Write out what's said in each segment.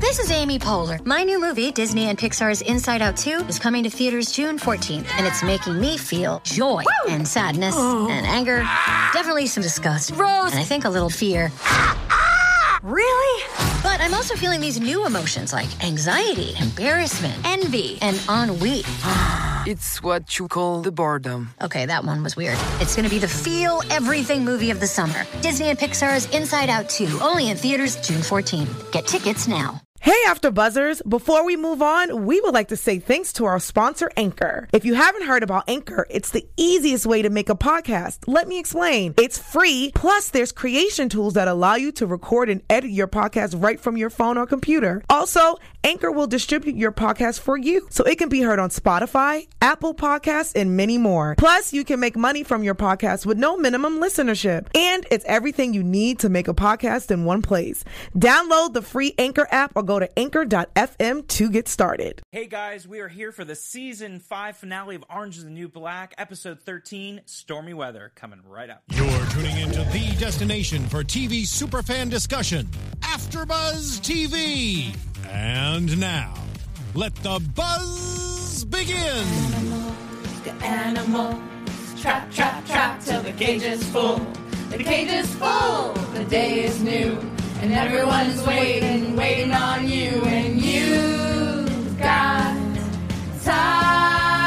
This is Amy Poehler. My new movie, Disney and Pixar's Inside Out 2, is coming to theaters June 14th, and it's making me feel joy and sadness and anger, definitely some disgust, and I think a little fear. Really? But I'm also feeling these new emotions like anxiety, embarrassment, envy, and ennui. It's what you call the boredom. Okay, that one was weird. It's going to be the feel everything movie of the summer. Disney and Pixar's Inside Out 2, only in theaters June 14th. Get tickets now. Hey, After Buzzers! Before we move on, we would like to say thanks to our sponsor, Anchor. If you haven't heard about Anchor, it's the easiest way to make a podcast. Let me explain. It's free, plus there's creation tools that allow you to record and edit your podcast right from your phone or computer. Also, Anchor will distribute your podcast for you, so it can be heard on Spotify, Apple Podcasts, and many more. Plus, you can make money from your podcast with no minimum listenership. And it's everything you need to make a podcast in one place. Download the free Anchor app or go to anchor.fm to get started. Hey guys, we are here for the Season 5 finale of Orange is the New Black, Episode 13, Stormy Weather, coming right up. You're tuning into the destination for TV superfan discussion, AfterBuzz TV. And now, let the buzz begin. The animals, trap, trap, trap, till the cage is full. The cage is full, the day is new. And everyone's waiting, waiting on you, and you've got time.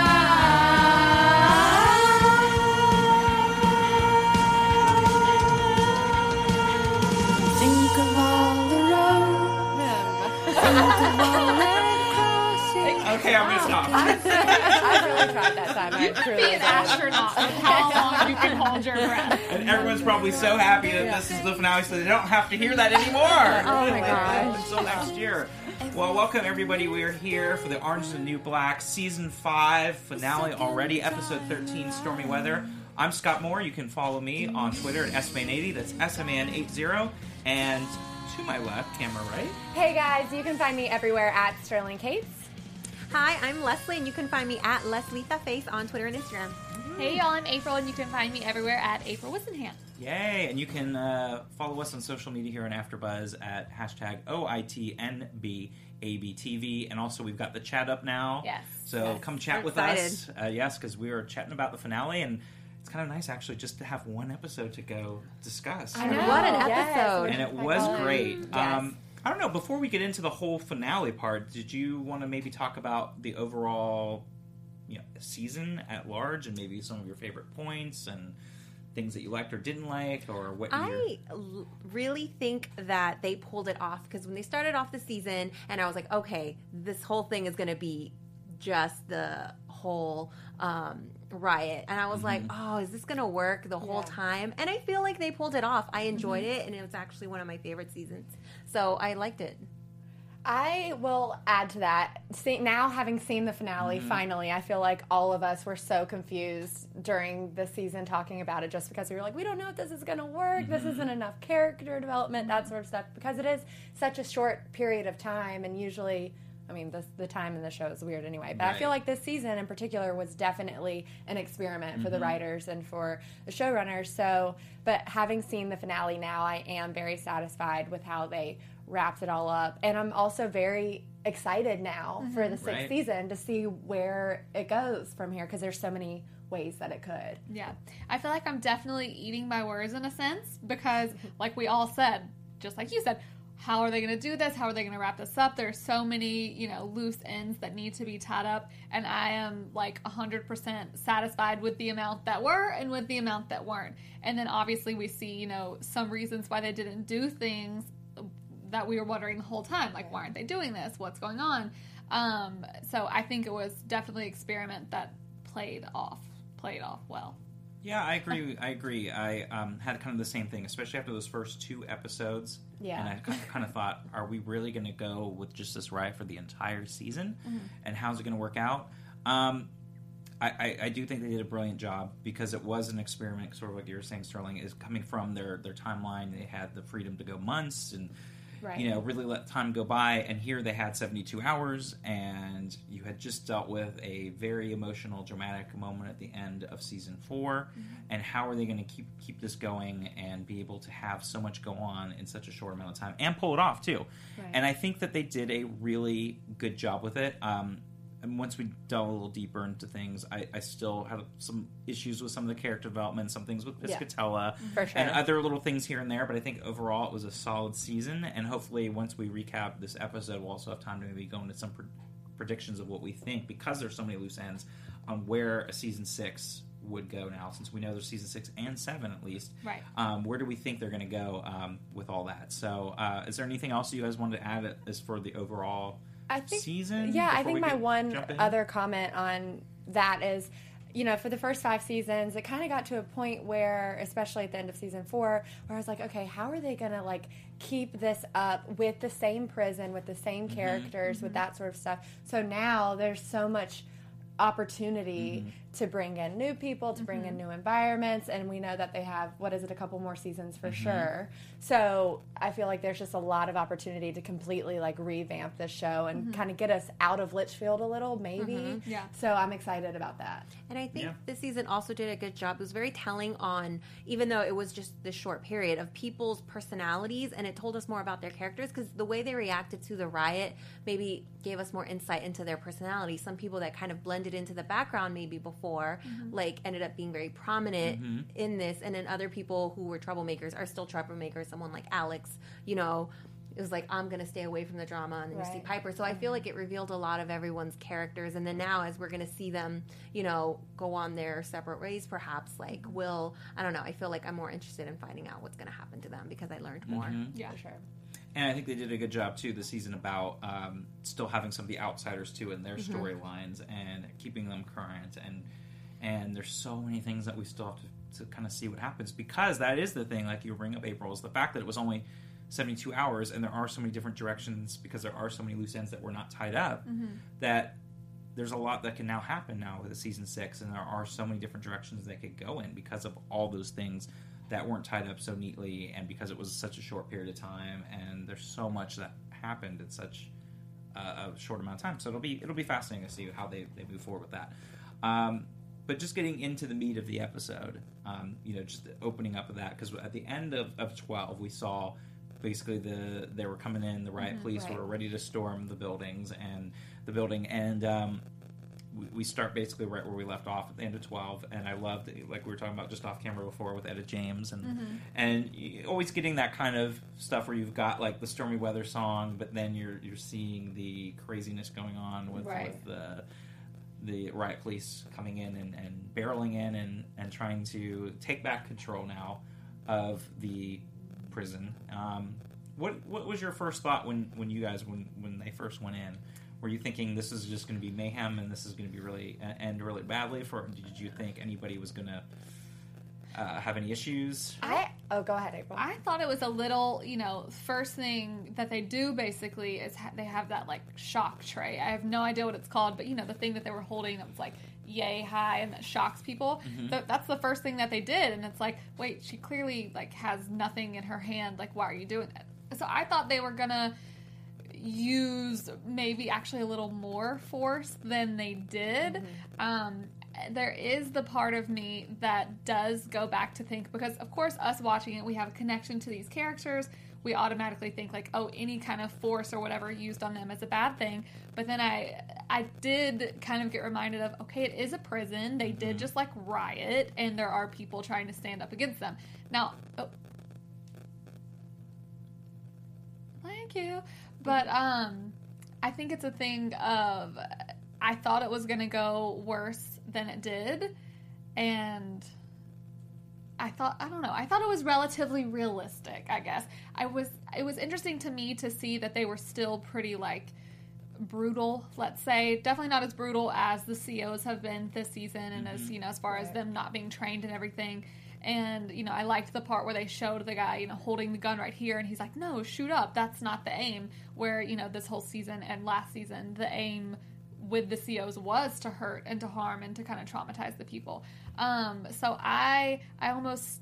Think of all the roads. Think of all the crossings. Okay, I'm gonna stop. I really tried that time. You could be an astronaut with how long you can hold your breath. And everyone's probably so happy that this is the finale, so they don't have to hear that anymore. Oh my gosh. Until next year. Well, welcome everybody. We are here for the Orange is the New Black Season 5 finale already, Episode 13, Stormy Weather. I'm Scott Moore. You can follow me on Twitter at SMan80. That's SMan80. And to my left, camera right. Hey guys, you can find me everywhere at Sterling Cates. Hi, I'm Leslie, and you can find me at LeslieTheFace on Twitter and Instagram. Hey y'all, I'm April, and you can find me everywhere at April Wissenham. Yay! And you can follow us on social media here on AfterBuzz at hashtag OITNBABTV. And also, we've got the chat up now. Yes. So come chat with us. Yes, because we were chatting about the finale, and it's kind of nice, actually, just to have one episode to go discuss. I know. What an Yes. episode. And it was great. Yes. I don't know, before we get into the whole finale part, did you want to maybe talk about the overall season at large and maybe some of your favorite points and things that you liked or didn't like, or what I really think that they pulled it off, because when they started off the season and I was like, okay, this whole thing is going to be just the whole riot, and I was like, oh, is this going to work the whole time? And I feel like they pulled it off. I enjoyed it, and it was actually one of my favorite seasons, so I liked it. I will add to that. Now, having seen the finale, finally, I feel like all of us were so confused during the season talking about it, just because we were like, we don't know if this is going to work, this isn't enough character development, that sort of stuff, because it is such a short period of time, and usually, I mean, the time in the show is weird anyway, but I feel like this season in particular was definitely an experiment for the writers and for the showrunners. So, but having seen the finale now, I am very satisfied with how they wrapped it all up, and I'm also very excited now for the sixth season to see where it goes from here, because there's so many ways that it could. Yeah. I feel like I'm definitely eating my words in a sense, because like we all said, just like you said, how are they going to do this? How are they going to wrap this up? There's so many, loose ends that need to be tied up, and I am like 100% satisfied with the amount that were and with the amount that weren't. And then obviously we see, some reasons why they didn't do things that we were wondering the whole time, like, why aren't they doing this? What's going on? So I think it was definitely an experiment that played off well. Yeah, I agree. I had kind of the same thing, especially after those first 2 episodes. Yeah. And I kind of thought, are we really going to go with just this riot for the entire season? And how's it going to work out? I do think they did a brilliant job, because it was an experiment, sort of like you were saying, Sterling, is coming from their timeline. They had the freedom to go months, and Right. you know, really let time go by. And here they had 72 hours, and you had just dealt with a very emotional, dramatic moment at the end of season 4. And how are they going to keep this going and be able to have so much go on in such a short amount of time and pull it off too? Right. And I think that they did a really good job with it. And once we delve a little deeper into things, I still have some issues with some of the character development, some things with Piscatella, For sure. and other little things here and there. But I think overall it was a solid season. And hopefully once we recap this episode, we'll also have time to maybe go into some predictions of what we think, because there's so many loose ends on where a season 6 would go now, since we know there's season 6 and 7 at least. Right. Where do we think they're going to go with all that? So is there anything else you guys wanted to add as for the overall season? Yeah, I before think we my one jump in? other comment on that is, you know, for the first 5 seasons, it kind of got to a point where, especially at the end of season 4, where I was like, okay, how are they going to, like, keep this up with the same prison, with the same characters, with that sort of stuff? So now there's so much opportunity to bring in new people, to bring in new environments, and we know that they have, a couple more seasons for sure. So I feel like there's just a lot of opportunity to completely, like, revamp the show and kind of get us out of Litchfield a little, maybe. Yeah. So I'm excited about that. And I think this season also did a good job. It was very telling on, even though it was just this short period, of people's personalities, and it told us more about their characters, because the way they reacted to the riot maybe gave us more insight into their personality. Some people that kind of blended into the background maybe before, like, ended up being very prominent in this, and then other people who were troublemakers are still troublemakers. Someone like Alex, you know, it was like, I'm going to stay away from the drama, and then you see Piper. So I feel like it revealed a lot of everyone's characters, and then now as we're going to see them, you know, go on their separate ways, perhaps, like, I don't know, I feel like I'm more interested in finding out what's going to happen to them because I learned more. Yeah, For sure. And I think they did a good job, too, this season about still having some of the outsiders, too, in their storylines and keeping them current. And there's so many things that we still have to kind of see what happens, because that is the thing, like you bring up, April, is the fact that it was only 72 hours and there are so many different directions, because there are so many loose ends that were not tied up, that there's a lot that can now happen now with a season 6, and there are so many different directions they could go in because of all those things that weren't tied up so neatly, and because it was such a short period of time, and there's so much that happened in such a short amount of time. So it'll be fascinating to see how they move forward with that. But just getting into the meat of the episode, you know, just the opening up of that, because at the end of 12, we saw basically they were coming in, the riot police were ready to storm the building, and we start basically right where we left off at the end of 12, and I loved, like we were talking about just off camera before with Etta James, and always getting that kind of stuff where you've got like the stormy weather song, but then you're seeing the craziness going on with the riot police coming in and barreling in and trying to take back control now of the prison. What was your first thought when you guys when they first went in? Were you thinking this is just going to be mayhem and this is going to be really end really badly? Did you think anybody was going to have any issues? Go ahead, April. I thought it was a little, you know, first thing that they do basically is they have that, like, shock tray. I have no idea what it's called, but, you know, the thing that they were holding that was, like, yay high and that shocks people. That's the first thing that they did, and it's like, wait, she clearly, like, has nothing in her hand. Like, why are you doing that? So I thought they were going to use maybe actually a little more force than they did. There is the part of me that does go back to think, because of course us watching it, we have a connection to these characters. We automatically think like, oh, any kind of force or whatever used on them is a bad thing. But then I did kind of get reminded of, okay, it is a prison. They did just like riot, and there are people trying to stand up against them. Now, thank you. But I think it's a thing of, I thought it was going to go worse than it did, and I thought it was relatively realistic, I guess. It was interesting to me to see that they were still pretty, like, brutal, let's say. Definitely not as brutal as the COs have been this season, and as, you know, as far as them not being trained and everything. And, you know, I liked the part where they showed the guy, you know, holding the gun right here, and he's like, no, shoot up, that's not the aim. Where, you know, this whole season and last season, the aim with the COs was to hurt and to harm and to kind of traumatize the people. So I almost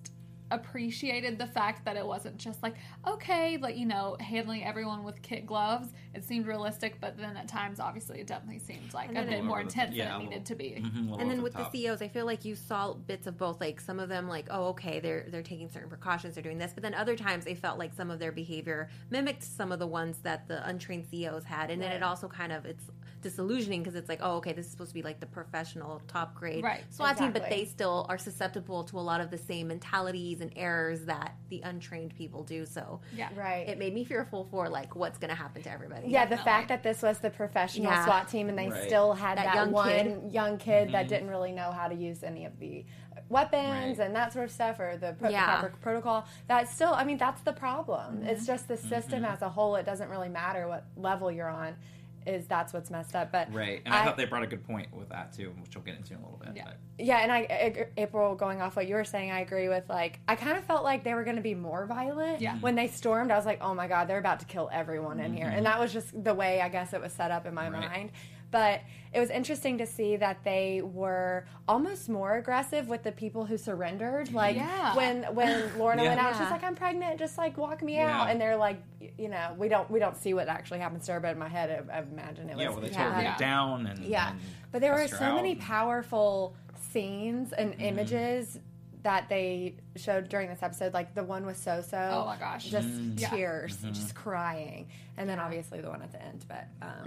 appreciated the fact that it wasn't just like, okay, like, you know, handling everyone with kid gloves. It seemed realistic, but then at times, obviously, it definitely seemed like a bit more intense than it needed to be. And then with the CEOs, I feel like you saw bits of both. Like, some of them, like, oh, okay, they're taking certain precautions, they're doing this. But then other times, they felt like some of their behavior mimicked some of the ones that the untrained CEOs had. And then it also kind of, it's disillusioning because it's like, oh, okay, this is supposed to be like the professional, top grade SWAT team, but they still are susceptible to a lot of the same mentalities and errors that the untrained people do. So it made me fearful for like what's going to happen to everybody. Yeah, the fact that this was the professional SWAT team and they still had that young kid that didn't really know how to use any of the weapons and that sort of stuff, or the proper protocol. That's still, I mean, that's the problem. It's just the system as a whole. It doesn't really matter what level you're on. That's what's messed up. But and I thought they brought a good point with that too, which we'll get into in a little bit. And April, going off what you were saying, I agree with, like, I kind of felt like they were going to be more violent. When they stormed, I was like, oh my god, they're about to kill everyone in here. And that was just the way, I guess, it was set up in my mind. But it was interesting to see that they were almost more aggressive with the people who surrendered. Like, when Lorna went out, she's like, I'm pregnant, just, like, walk me out. And they're like, you know, we don't see what actually happens to her, but in my head, I imagine it was... well, they tore her down and... But there were so many powerful scenes and images that they showed during this episode, like the one with So-So. Oh, my gosh. Just tears, just crying. And then, obviously, the one at the end, but...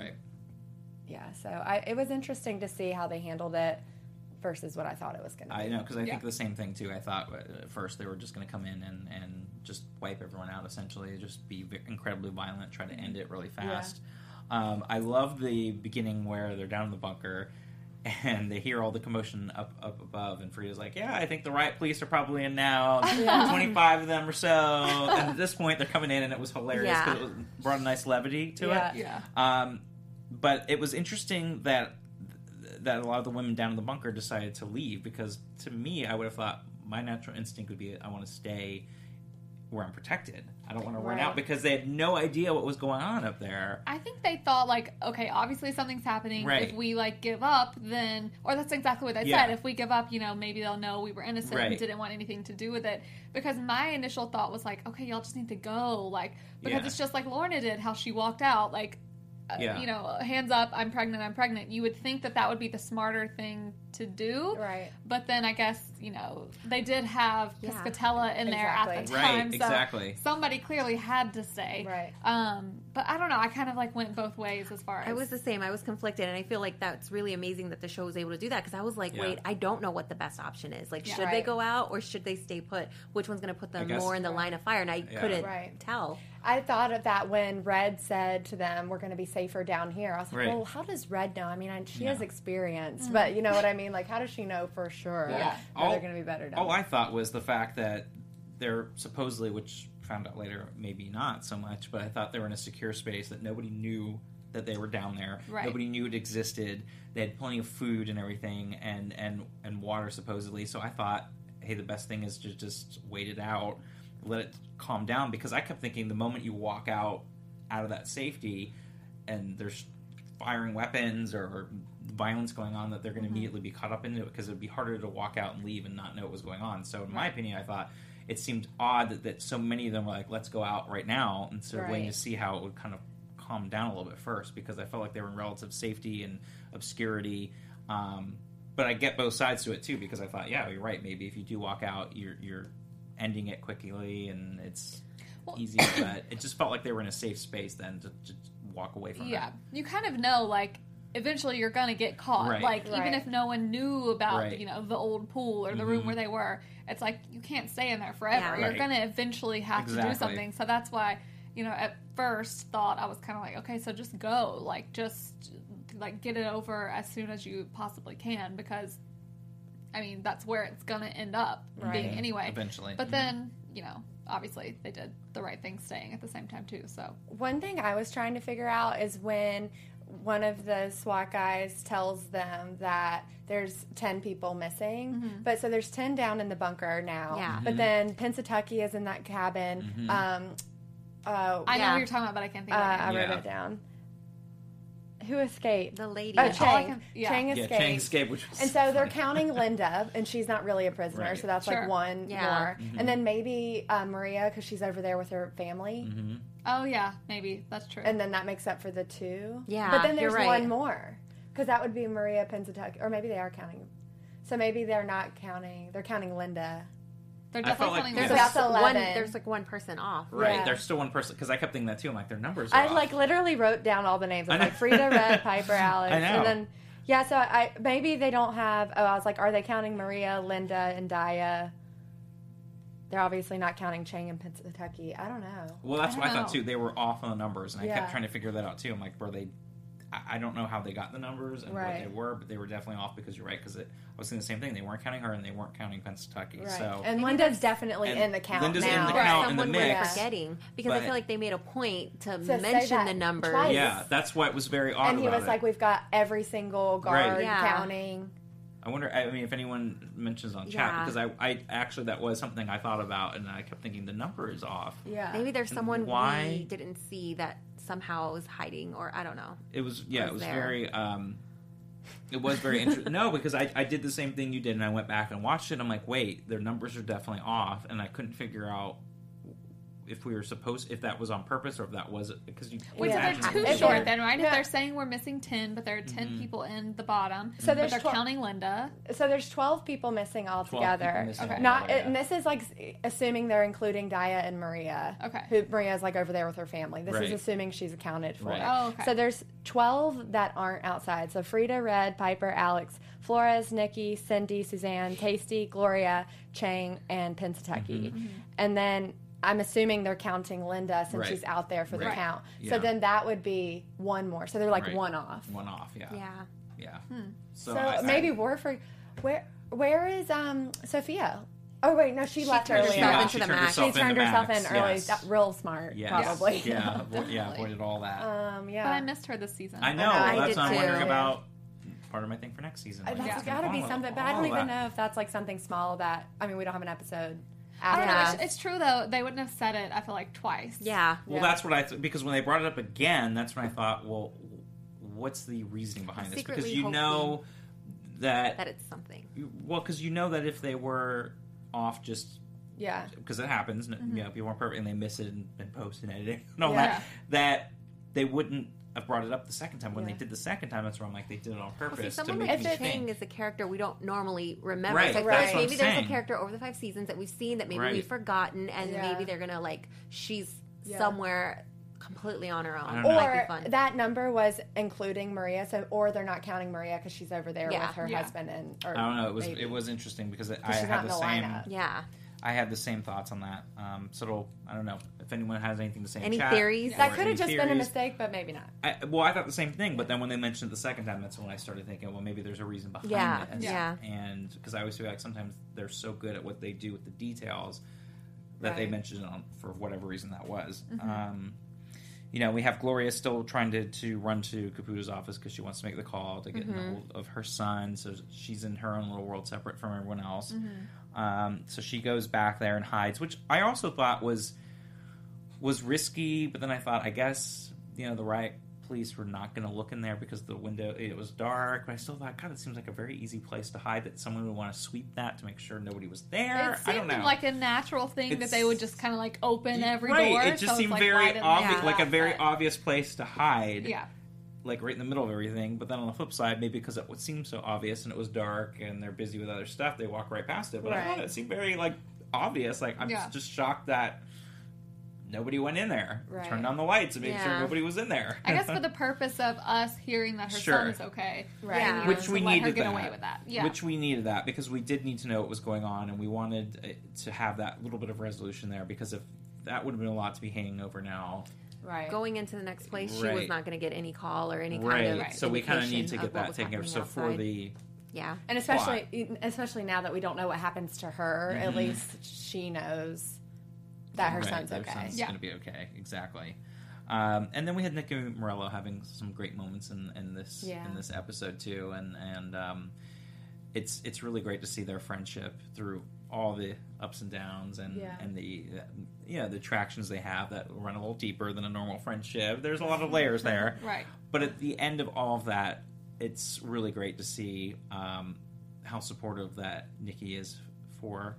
Yeah, so it was interesting to see how they handled it versus what I thought it was going to be. I know, because I think the same thing, too. I thought at first they were just going to come in and just wipe everyone out, essentially, just be incredibly violent, try to end it really fast. I love the beginning where they're down in the bunker and they hear all the commotion up above, and Frida's like, I think the riot police are probably in now, 25 of them or so. And at this point, they're coming in, and it was hilarious because it brought a nice levity to it. But it was interesting that a lot of the women down in the bunker decided to leave, because to me, I would have thought my natural instinct would be I want to stay where I'm protected. I don't want to run out, because they had no idea what was going on up there. I think they thought, like, okay, obviously something's happening. If we, like, give up, then... Or that's exactly what they said. If we give up, you know, maybe they'll know we were innocent and didn't want anything to do with it. Because my initial thought was, like, okay, y'all just need to go. Like, because it's just like Lorna did, how she walked out, like... you know, hands up, I'm pregnant. You would think that would be the smarter thing to do. But then I guess, you know, they did have Piscatella in there at the time. So somebody clearly had to stay. But I don't know. I kind of, like, went both ways as far as... I was the same. I was conflicted. And I feel like that's really amazing that the show was able to do that. Because I was like, wait, I don't know what the best option is. Like, should they go out or should they stay put? Which one's going to put them more in the line of fire? And I couldn't tell. I thought of that when Red said to them, we're going to be safer down here. I was like, well, how does Red know? I mean, she has experience, but you know what I mean? Like, how does she know for sure that they're going to be better down All I thought was the fact that they're supposedly, which found out later, maybe not so much, but I thought they were in a secure space that nobody knew that they were down there. Nobody knew it existed. They had plenty of food and everything and water, supposedly. So I thought, hey, the best thing is to just wait it out, let it calm down, because I kept thinking the moment you walk out of that safety and there's firing weapons or violence going on, that they're going to immediately be caught up into it, because it would be harder to walk out and leave and not know what was going on. So in my opinion, I thought it seemed odd that so many of them were like, let's go out right now, instead of waiting to see how it would kind of calm down a little bit first, because I felt like they were in relative safety and obscurity. But I get both sides to it too, because I thought, you're right, maybe if you do walk out, you're ending it quickly and it's easy, but it just felt like they were in a safe space then to walk away from it. You kind of know, like, eventually you're gonna get caught. Like, even if no one knew about, you know, the old pool or the room where they were, it's like, you can't stay in there forever. You're gonna eventually have to do something. So that's why, you know, at first thought I was kind of like, okay, so just go. Like, just, like, get it over as soon as you possibly can, because I mean, that's where it's going to end up being anyway. Eventually. But then, you know, obviously they did the right thing staying at the same time, too. So one thing I was trying to figure out is when one of the SWAT guys tells them that there's 10 people missing. But so there's 10 down in the bunker now. But then Pennsatucky is in that cabin. I know what you're talking about, but I can't think of it. I wrote it down. Who escaped? The lady. Oh, All I Chang. can- yeah. Chang Yeah, escaped. Chang escaped, which was And so they're funny. counting Linda, and she's not really a prisoner, Right. so that's Sure. like one Yeah. more. Mm-hmm. And then maybe Maria, because she's over there with her family. Mm-hmm. Oh yeah, maybe that's true. And then that makes up for the 2. Yeah, But then you're there's right. one more. Because that would be Maria Pennsatucky. Or maybe they are counting. So maybe they're not counting. They're counting Linda. They're I felt definitely like counting there's So Linda. that's 11. There's like one person off. Right, Yeah. there's still one person, because I kept thinking that too. I'm like, their numbers are I off. like literally wrote down all the names. I was I like know. Frida, Red, Piper, Alex. I know. And then, yeah, so I maybe they don't have. Oh, I was like, are they counting Maria, Linda, and Daya? They're obviously not counting Chang and Pennsatucky. I don't know. Well, that's I what I don't thought know. too. They were off on the numbers, and I Yeah. kept trying to figure that out too. I'm like, were they? I don't know how they got the numbers and Right. what they were, but they were definitely off because you're right. Because I was saying the same thing. They weren't counting her, and they weren't counting Pennsatucky. Right. So And Linda's definitely And in the count Linda's in now. the Or count in the someone we're mix. forgetting because But- I feel like they made a point to say mention that the numbers. twice. yeah, that's what was very odd And he about was it. like, we've got every single guard Right. Yeah. counting. I wonder. I mean, if anyone mentions on chat, Yeah. because I actually that was something I thought about, and I kept thinking the number is off. Yeah. Maybe there's And someone why- we didn't see that somehow was hiding, or I don't know. It was yeah. It Was was there. very. It was very interesting. No, because I did the same thing you did, and I went back and watched it. I'm like, wait, their numbers are definitely off, and I couldn't figure out if we were supposed, if that was on purpose or if that was because you. Wait, so imagine they're too it. short then, right? Yeah. If they're saying we're missing 10, but there are 10 Mm-hmm. people in the bottom, So but there's they're 12 counting Linda. So there's 12 people missing 12 altogether. people missing Okay. Not, altogether, and yeah. this is like assuming they're including Daya and Maria. Okay. Who Maria's like over there with her family. This Right. is assuming she's accounted for. Right. Oh, okay. So there's 12 that aren't outside. So Frida, Red, Piper, Alex, Flores, Nikki, Cindy, Suzanne, Tasty, Gloria, Chang, and Pennsatucky. Mm-hmm. And then I'm assuming they're counting Linda since Right. she's out there for the Right. count. Yeah. So then that would be one more. So they're like Right. one off. One off, yeah, Yeah. yeah. So I- maybe we're for where is Sophia? Oh wait, no, she left turned earlier. herself she into the turned max. herself She turned into herself Max, in early. yes. That, real smart, Yes. probably. Yeah, Definitely. avoided all that. Yeah. But I missed her this season. I know. I That's did what I'm too. wondering about. Part of my thing for next season. Like, That's what's got to gonna be follow something, but all I don't of even that. know if that's like something small that. I mean, we don't have an episode. I don't know. after It's true though. They wouldn't have said it. I feel like twice. Yeah. Well, Yeah. that's what I because when they brought it up again, that's when I thought, well, what's the reasoning behind this? Because secretly you know That that it's something. well, because you know that if they were off just Yeah. because it happens, you know, people aren't perfect and they miss it in post and editing and all Yeah. that they wouldn't have brought it up the second time. When Yeah. they did the second time, that's where I'm like, they did it on Well, purpose see, to someone make like me Chang think. is a character we don't normally remember. Right, So I feel that's like what I'm maybe there's saying. a character over the 5 seasons that we've seen that maybe Right. we've forgotten, and Yeah. maybe they're gonna like she's Yeah. somewhere completely on her I own. don't know. Might be Or fun. that number was including Maria, so or they're not counting Maria because she's over there Yeah. with her Yeah. husband and. Or I don't know. maybe. It was interesting because I she's had not the in the same. lineup. Yeah. I had the same thoughts on that. So I don't know if anyone has anything to say. Any in chat, theories? or That could any have just been a theories. mistake, but maybe not. I thought the same thing, but then when they mentioned it the second time, that's when I started thinking, well, maybe there's a reason behind Yeah, it. yeah. And because I always feel like sometimes they're so good at what they do with the details that they Right. mentioned it on for whatever reason that was. You know, we have Gloria still trying to run to Caputo's office because she wants to make the call to get a hold of her son. So she's in her own little world separate from everyone else. So she goes back there and hides, which I also thought was risky. But then I thought, I guess, you know, the riot police were not going to look in there because the window, it was dark. But I still thought, God, it seems like a very easy place to hide, that someone would want to sweep that to make sure nobody was there. It I don't seemed know. like a natural thing that they would just kind of like open every right. door. It just so it's, seemed like, very right in obvious, there. like a very But- obvious place to hide. Yeah. Like right in the middle of everything. But then on the flip side, maybe because it would seem so obvious and it was dark and they're busy with other stuff, they walk right past it. But I thought Right. it seemed very like obvious. Like I'm Yeah. just shocked that nobody went in there. Right. Turned on the lights and made sure Yeah. nobody was in there. I guess for the purpose of us hearing that her Sure. son is okay, Right. Yeah. Which to we let her needed get that. away with that. Yeah. Which we needed that because we did need to know what was going on and we wanted to have that little bit of resolution there because if that would have been a lot to be hanging over now. Right. Going into the next place, she was Right. not going to get any call or any Right. kind of So we kind of need indication to get of what that was taken care of. So happening for outside. the yeah. And especially now that we don't know what happens to her, at least she knows that her right, son's their okay. son's Yeah. going to be okay. Exactly. And then we had Nick and Morello having some great moments in this Yeah. in this episode too, and it's really great to see their friendship through all the ups and downs and the the attractions they have that run a little deeper than a normal friendship. There's a lot of layers there. Right. But at the end of all of that, it's really great to see how supportive that Nikki is for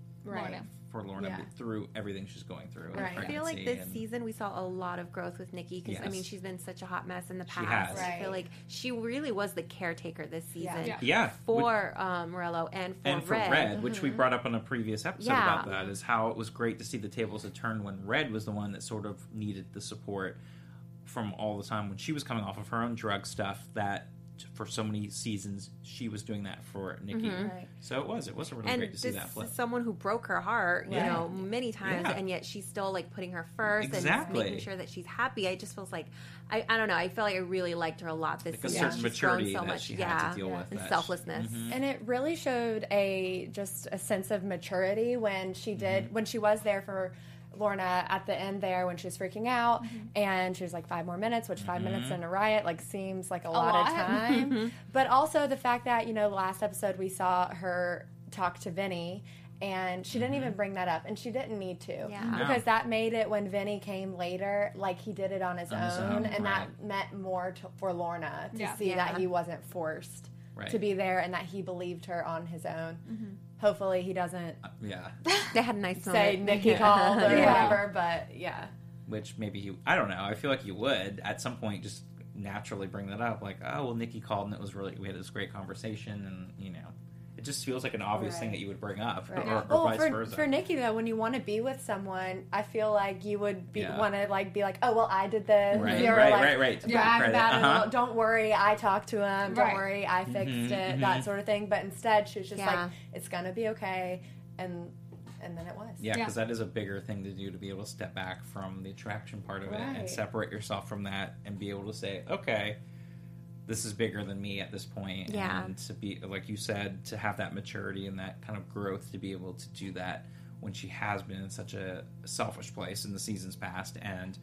Lorna Yeah. through everything she's going through. in Right. I feel like pregnancy this and- season we saw a lot of growth with Nikki because I mean Yes. she's been such a hot mess in the She past. has. I feel Right. like she really was the caretaker this season Yeah. Yeah. for Morello and for Red. which we brought up on a previous episode Yeah. about that, is how it was great to see the tables had turned when Red was the one that sort of needed the support from all the time when she was coming off of her own drug stuff, that for so many seasons she was doing that for Nikki. Right. So it was really And great to see this that flip. is someone who broke her heart, you Yeah. know, many times, Yeah. and yet she's still like putting her first and Exactly. making sure that she's happy. I just feels like I don't know. I feel like I really liked her a lot this Like a season. certain She's grown maturity so that much, she had to deal with. and that selflessness. And it really showed just a sense of maturity when she did when she was there for Lorna at the end there when she was freaking out and she was like 5 more minutes, which 5 minutes in a riot like seems like a lot of time. But also the fact that, last episode we saw her talk to Vinny and she didn't even bring that up and she didn't need to. Yeah. Because that made it when Vinny came later, like he did it on his own and that meant more for Lorna to see that he wasn't forced to be there and that he believed her on his own. Hopefully he doesn't Yeah. They had a nice say moment. Nikki called or whatever, but Which maybe I don't know. I feel like you would at some point just naturally bring that up, like, oh well, Nikki called and it was we had this great conversation, and it just feels like an obvious thing that you would bring up, or vice versa. For Nikki though, when you want to be with someone, I feel like you would want to be like, oh well, I did this, Right, or right. To brag credit. about it. Well, don't worry, I talked to him. Don't Right. worry, I fixed it. That sort of thing. But instead, she was just Yeah. like, it's gonna be okay, and then it was. Yeah, because that is a bigger thing to do, to be able to step back from the attraction part of it and Right. separate yourself from that and be able to say, okay, this is bigger than me at this point. Yeah. And to be, like you said, to have that maturity and that kind of growth to be able to do that when she has been in such a selfish place in the seasons past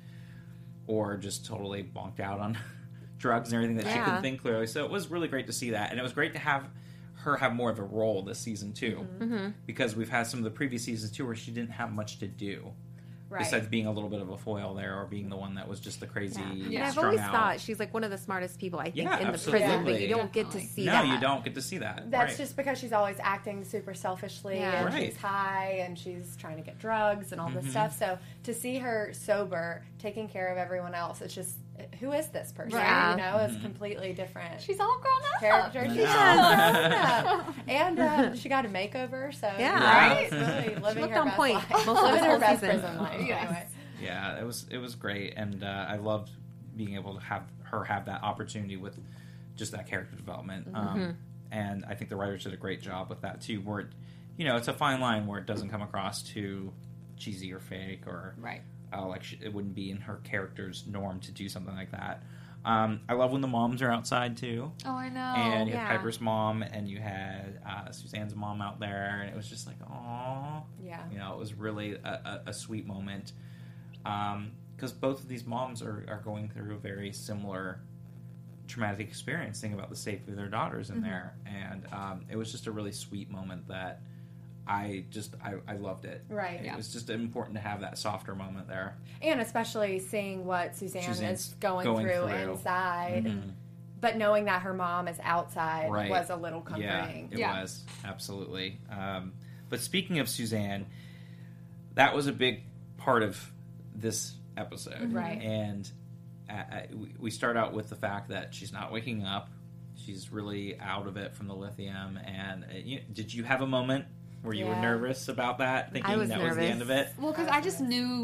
or just totally bonked out on drugs and everything that she couldn't think clearly. So it was really great to see that. And it was great to have her have more of a role this season too, because we've had some of the previous seasons too where she didn't have much to do besides being a little bit of a foil there or being the one that was just the crazy And I've strung always out. thought she's like one of the smartest people I think in the absolutely. prison, but you don't get to see that. No, you don't get to see that. That's right. just because she's always acting super selfishly Yeah. and Right. she's high and she's trying to get drugs and all this stuff. So to see her sober, taking care of everyone else, it's just, who is this person? Right. It's completely different. She's all grown up. Character. She's grown up. And she got a makeover, so Yeah. it's really living looked her on best point life. most of Living this her whole best season. prison life. Yes. Anyway. Yeah, it was great, and I loved being able to have her have that opportunity with just that character development. And I think the writers did a great job with that too. Where it's a fine line where it doesn't come across too cheesy or fake, or it wouldn't be in her character's norm to do something like that. I love when the moms are outside too. Oh, I know. And you had Piper's mom, and you had Suzanne's mom out there, and it was just like, aww. Yeah. It was really a sweet moment. Because both of these moms are going through a very similar traumatic experience, thinking about the safety of their daughters in there. And it was just a really sweet moment that I loved it. Right. It was just important to have that softer moment there. And especially seeing what Suzanne's is going through inside. But knowing that her mom is outside was a little comforting. Yeah, it was. Absolutely. But speaking of Suzanne, that was a big part of this episode. Right. And we start out with the fact that she's not waking up. She's really out of it from the lithium. And did you have a moment where you were nervous about that, thinking that was the end of it? Well, because I just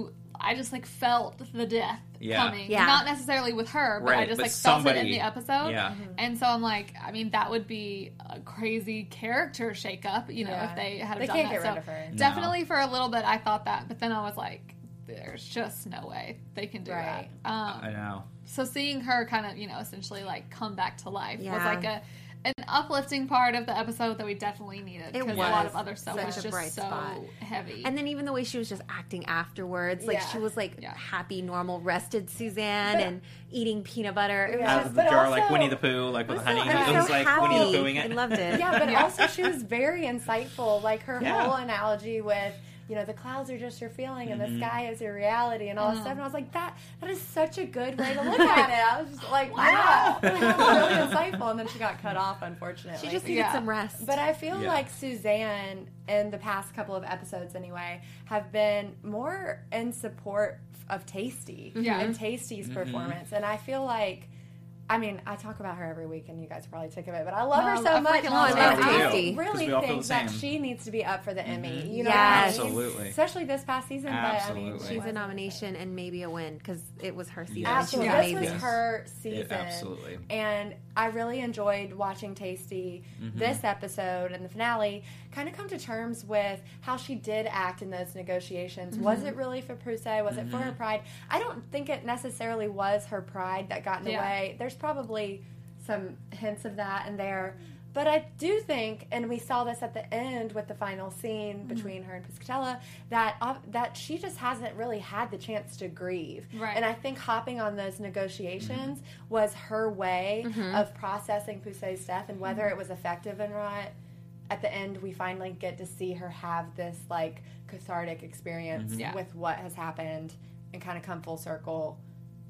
felt the death coming. Yeah. Not necessarily with her, but I just felt it in the episode. Yeah. And so I'm like, I mean, that would be a crazy character shakeup, if they had done can't that. get So rid of her. definitely for a little bit I thought that, but then I was like, there's just no way they can do that. I know. So seeing her kind of, essentially like come back to life was like an uplifting part of the episode that we definitely needed. It Because was a lot of other stuff such was a just bright so spot. heavy. And then even the way she was just acting afterwards, like she was like happy, normal, rested Suzanne and eating peanut butter. It was Out just, of the but jar also- like Winnie the Pooh, like with honey. I It was so like happy. Winnie the Poohing I it. loved it. Yeah, but also she was very insightful. Like her Yeah. whole analogy with, you know, the clouds are just your feeling and the sky is your reality and all that stuff. And I was like, that is such a good way to look at it. I was just like, wow. That was really insightful. And then she got cut off, unfortunately. She just needed some rest. But I feel like Suzanne, in the past couple of episodes anyway, have been more in support of Tasty and Tasty's performance. And I feel like, I mean, I talk about her every week, and you guys are probably sick of it, but I love her so I much. freaking love her. I Tasty. really we all feel think the that same. she needs to be up for the Emmy. You know, Yes. what I mean? Absolutely. Especially this past season. But I mean, Absolutely. She's a nomination and maybe a win because it was her season. Yes. She was Absolutely. amazing. This was her season. absolutely. And I really enjoyed watching Tasty this episode and the finale kind of come to terms with how she did act in those negotiations. Was it really for Pusey? Was it for her pride? I don't think it necessarily was her pride that got in the way. There's probably some hints of that in there. But I do think, and we saw this at the end with the final scene between her and Piscatella, that she just hasn't really had the chance to grieve. Right. And I think hopping on those negotiations was her way of processing Pusey's death, and whether it was effective or not. At the end, we finally get to see her have this like cathartic experience with what has happened and kind of come full circle.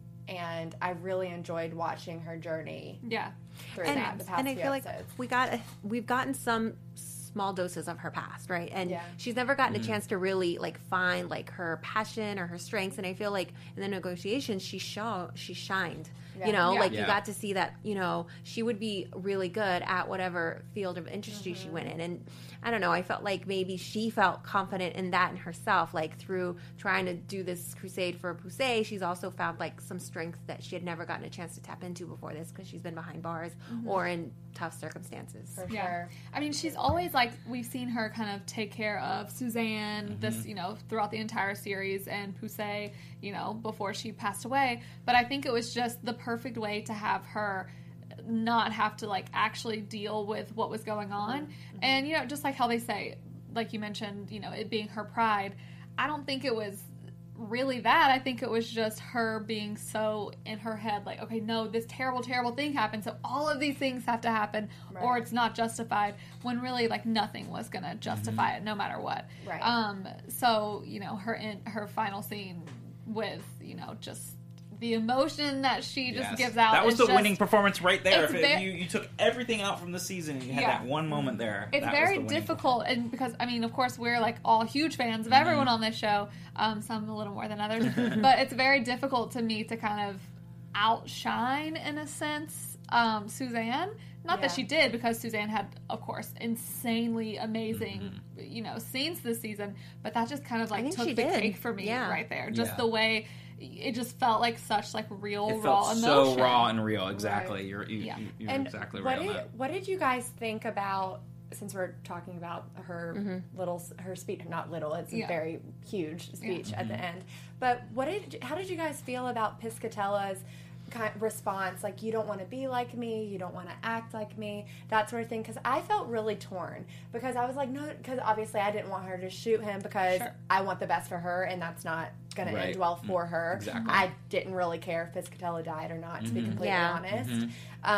And I really enjoyed watching her journey through that the past and I few feel episodes. like we've gotten some small doses of her past, right? And Yeah. she's never gotten a chance to really like find like her passion or her strengths. And I feel like in the negotiations she shined. You know, like you got to see that, you know, she would be really good at whatever field of industry she went in. And I don't know, I felt like maybe she felt confident in that in herself, like through trying to do this crusade for Pusey. She's also found like some strength that she had never gotten a chance to tap into before this because she's been behind bars or in tough circumstances. For sure. I mean, she's always like, we've seen her kind of take care of Suzanne this, you know, throughout the entire series and Pusey, you know, before she passed away. But I think it was just the perfect way to have her not have to like actually deal with what was going on. And, you know, just like how they say, like you mentioned, you know, it being her pride, I don't think it was really that. I think it was just her being so in her head, like, okay, no, this terrible, terrible thing happened, so all of these things have to happen, or it's not justified, when really, like, nothing was gonna justify it, no matter what. Right. So, you know, her final scene with, you know, just the emotion that she just gives out. That was is the just winning performance right there. it's If you took everything out from the season and you had that one moment there. It's that very was the winning difficult, and because, I mean, of course, we're like all huge fans of everyone on this show, some a little more than others, but it's very difficult to me to kind of outshine, in a sense, Suzanne. Not that she did, because Suzanne had, of course, insanely amazing, you know, scenes this season, but that just kind of like took the cake for me right there. Just the way it just felt like such like real, It raw felt emotion. so raw and real. Exactly. Right. You're And exactly right on that. What did you guys think about, since we're talking about her her speech, not little, it's a very huge speech at the end, but how did you guys feel about Piscatella's response, like, you don't want to be like me, you don't want to act like me, that sort of thing? Because I felt really torn, because I was like, no, because obviously I didn't want her to shoot him, because I want the best for her, and that's not going to end well for her. Exactly. I didn't really care if Piscatella died or not, to be completely honest.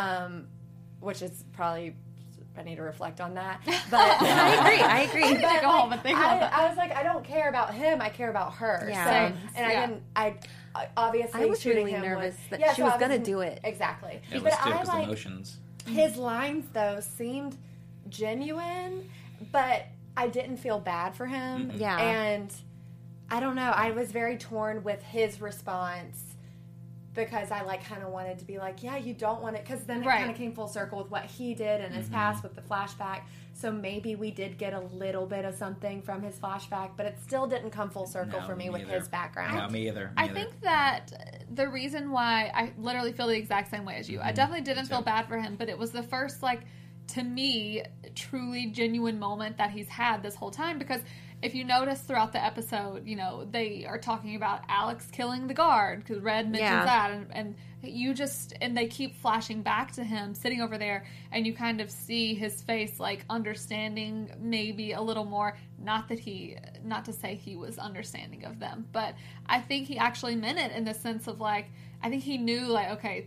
Which is probably, I need to reflect on that. But I agree. But go home and think about it. I was like, I don't care about him, I care about her. Yeah. So, and I obviously I was shooting really him nervous was, that she was I going to do it. Exactly. It but was too, I because like emotions. his lines, though, seemed genuine, but I didn't feel bad for him. Yeah. And I don't know, I was very torn with his response, because I like kind of wanted to be like, yeah, you don't want it, because then it kind of came full circle with what he did in his past with the flashback. So maybe we did get a little bit of something from his flashback, but it still didn't come full circle No, for me me with either. his background. No, me either. I think that the reason why I literally feel the exact same way as you. I definitely didn't feel bad for him, but it was the first like to me, truly genuine moment that he's had this whole time. Because if you notice throughout the episode, you know, they are talking about Alex killing the guard, because Red mentions that, and you just, and they keep flashing back to him sitting over there, and you kind of see his face, like, understanding maybe a little more. Not to say he was understanding of them, but I think he actually meant it in the sense of, like, I think he knew, like, okay,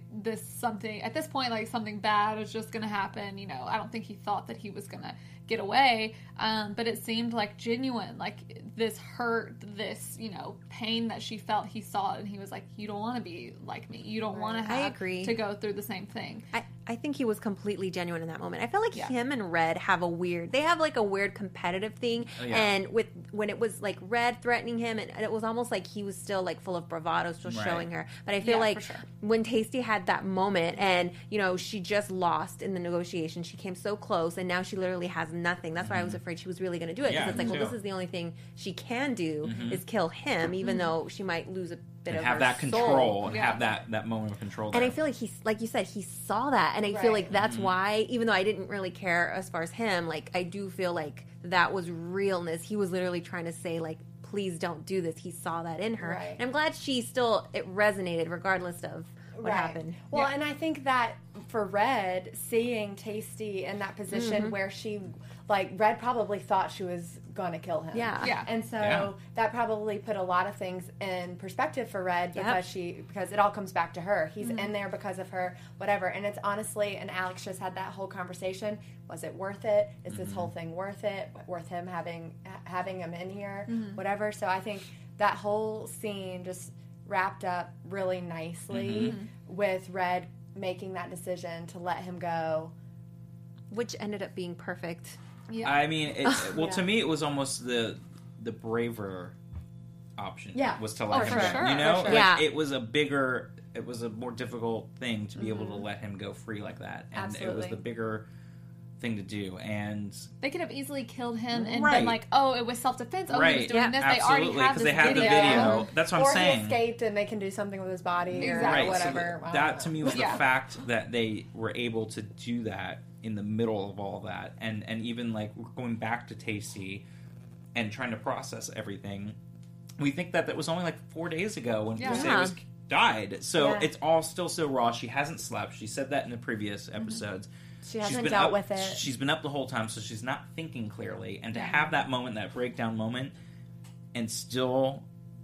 at this point, like, something bad is just going to happen, you know. I don't think he thought that he was going to get away, but it seemed, like, genuine, like, this hurt, this, you know, pain that she felt, he saw it, and he was like, you don't want to be like me. You don't want to have to go through the same thing. I think he was completely genuine in that moment. I felt like him and Red have a weird competitive thing. And when it was like Red threatening him, and it was almost like he was still like full of bravado, still showing her. But I feel like when Tasty had that moment, and you know, she just lost in the negotiation, she came so close, and now she literally has nothing. That's why I was afraid she was really going to do it, because it's like, well, this is the only thing she can do is kill him, even though she might lose a bit of have her that soul. Control and have that moment of control there. And I feel like like you said, he saw that, and I feel like that's why, even though I didn't really care as far as him, like, I do feel like that was realness. He was literally trying to say, like, please don't do this. He saw that in her. And I'm glad it resonated regardless of what happened. Well, and I think that for Red, seeing Tasty in that position where she, like, Red probably thought she was going to kill him. And so that probably put a lot of things in perspective for Red, because it all comes back to her. He's in there because of her, whatever. And it's honestly, and Alex just had that whole conversation. Was it worth it? Is this whole thing worth it? Worth him having him in here? Whatever. So I think that whole scene just wrapped up really nicely with Red making that decision to let him go, which ended up being perfect. I mean, to me, it was almost the braver option. Was to let him go. You know, like, it was a more difficult thing to be able to let him go free like that, and it was the bigger thing to do. And they could have easily killed him and been like, "Oh, it was self-defense. Oh, he was doing this." Absolutely, they already have because they have the video. That's what I'm saying. Or he escaped and they can do something with his body or whatever. So that to me was the fact that they were able to do that in the middle of all that, and even like going back to Tasty and trying to process everything. We think that was only like 4 days ago when Mercedes died. So it's all still so raw. She hasn't slept. She said that in the previous episodes. She hasn't dealt with it. She's been up the whole time, so she's not thinking clearly. And to have that moment, that breakdown moment, and still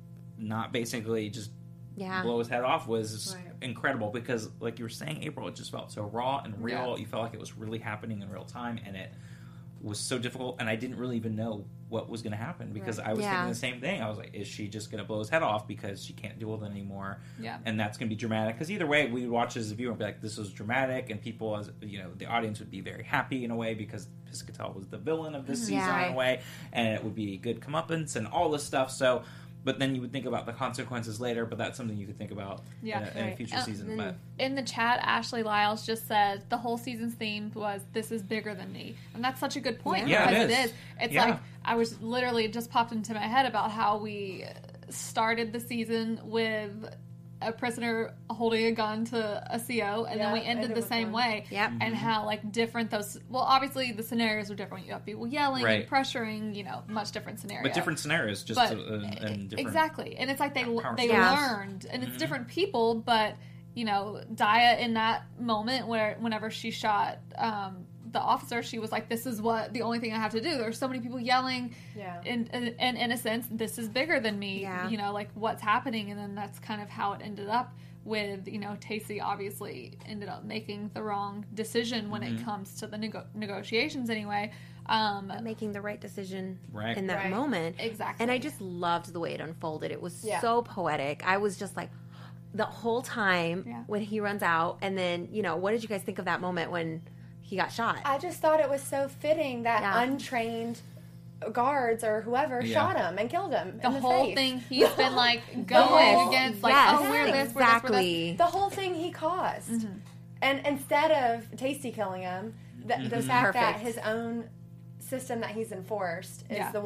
not basically just blow his head off was incredible. Because, like you were saying, April, it just felt so raw and real. You felt like it was really happening in real time, and it was so difficult. And I didn't really even know what was going to happen, because I was thinking the same thing. I was like, is she just going to blow his head off because she can't deal with it anymore? And that's going to be dramatic. Because either way, we would watch as a viewer and be like, this was dramatic, and people, as you know, the audience would be very happy in a way, because Piscatell was the villain of this season in a way, and it would be good comeuppance and all this stuff. So, but then you would think about the consequences later, but that's something you could think about in a future season. But in the chat, Ashley Lyles just said the whole season's theme was "This is bigger than me," and that's such a good point, because it is. It's like, I was literally just popped into my head about how we started the season with a prisoner holding a gun to a CO, and then we ended the same way. And how, like, different those... Well, obviously, the scenarios are different. You have people yelling and pressuring, you know, much different scenarios. But different scenarios, just and different... Exactly. And it's like they learned, and it's different people, but, you know, Daya in that moment, whenever she shot... the officer, she was like, this is the only thing I have to do. There's so many people yelling, and in a sense, this is bigger than me, you know, like, what's happening. And then that's kind of how it ended up with, you know, Tasty obviously ended up making the wrong decision when it comes to the negotiations anyway. Making the right decision in that moment. Exactly. And I just loved the way it unfolded. It was so poetic. I was just like, the whole time when he runs out, and then, you know, what did you guys think of that moment when he got shot? I just thought it was so fitting that untrained guards or whoever shot him and killed him. The whole face. Thing he's been like going against, like, oh, we're this, exactly. The whole thing he caused, and instead of Tasty killing him, the fact that his own system that he's enforced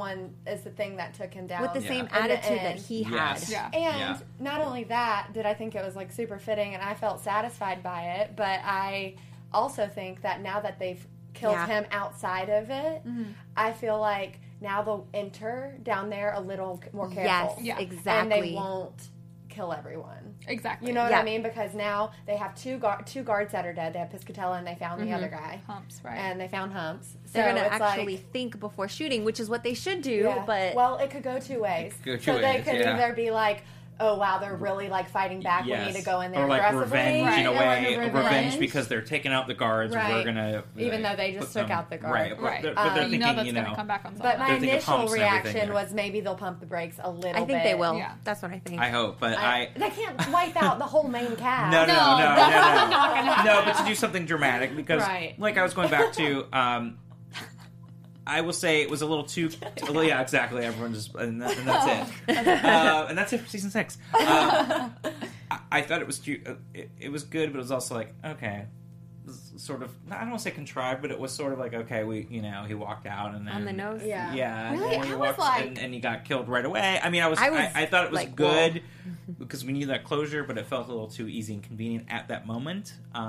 is the thing that took him down with the same attitude that he had. And not only that, did I think it was like super fitting, and I felt satisfied by it, but I also think that now that they've killed Yeah. him outside of it, I feel like now they'll enter down there a little more careful. Yes, Yeah. exactly. And they won't kill everyone. Exactly. You know what Yeah. I mean? Because now they have two guards that are dead. They have Piscatella and they found the other guy. Humps, right? And they found Humps. They're So going to it's actually like, think before shooting, which is what they should do. yeah. But well, it could go two ways. Go two so they ways, could yeah. either be like, oh wow, they're really like fighting back. Yes. We need to go in there or like aggressively. revenge in a Or way, like revenge because they're taking out the guards. Right. We're gonna Even like, though they just put took them- out the guard. right? Right. But they're you know thinking, that's going to come back on But my They're thinking initial pumps and everything, reaction yeah. was maybe they'll pump the brakes a little bit. I think they will. Yeah. That's what I think. I hope, but They can't wipe out the whole main cast. No, that's not gonna happen. no. But to do something dramatic, because Right. like I was going back to, I will say it was a little too. Well, yeah, exactly. Everyone just and that's it. And that's it for season 6. I thought it was too. It was good, but it was also like okay. Sort of, I don't want to say contrived, but it was sort of like okay, he walked out and then On the nose? Yeah. yeah, Really? and then he I was walks like- and he got killed right away. I mean, I thought it was like, good because we needed that closure, but it felt a little too easy and convenient at that moment.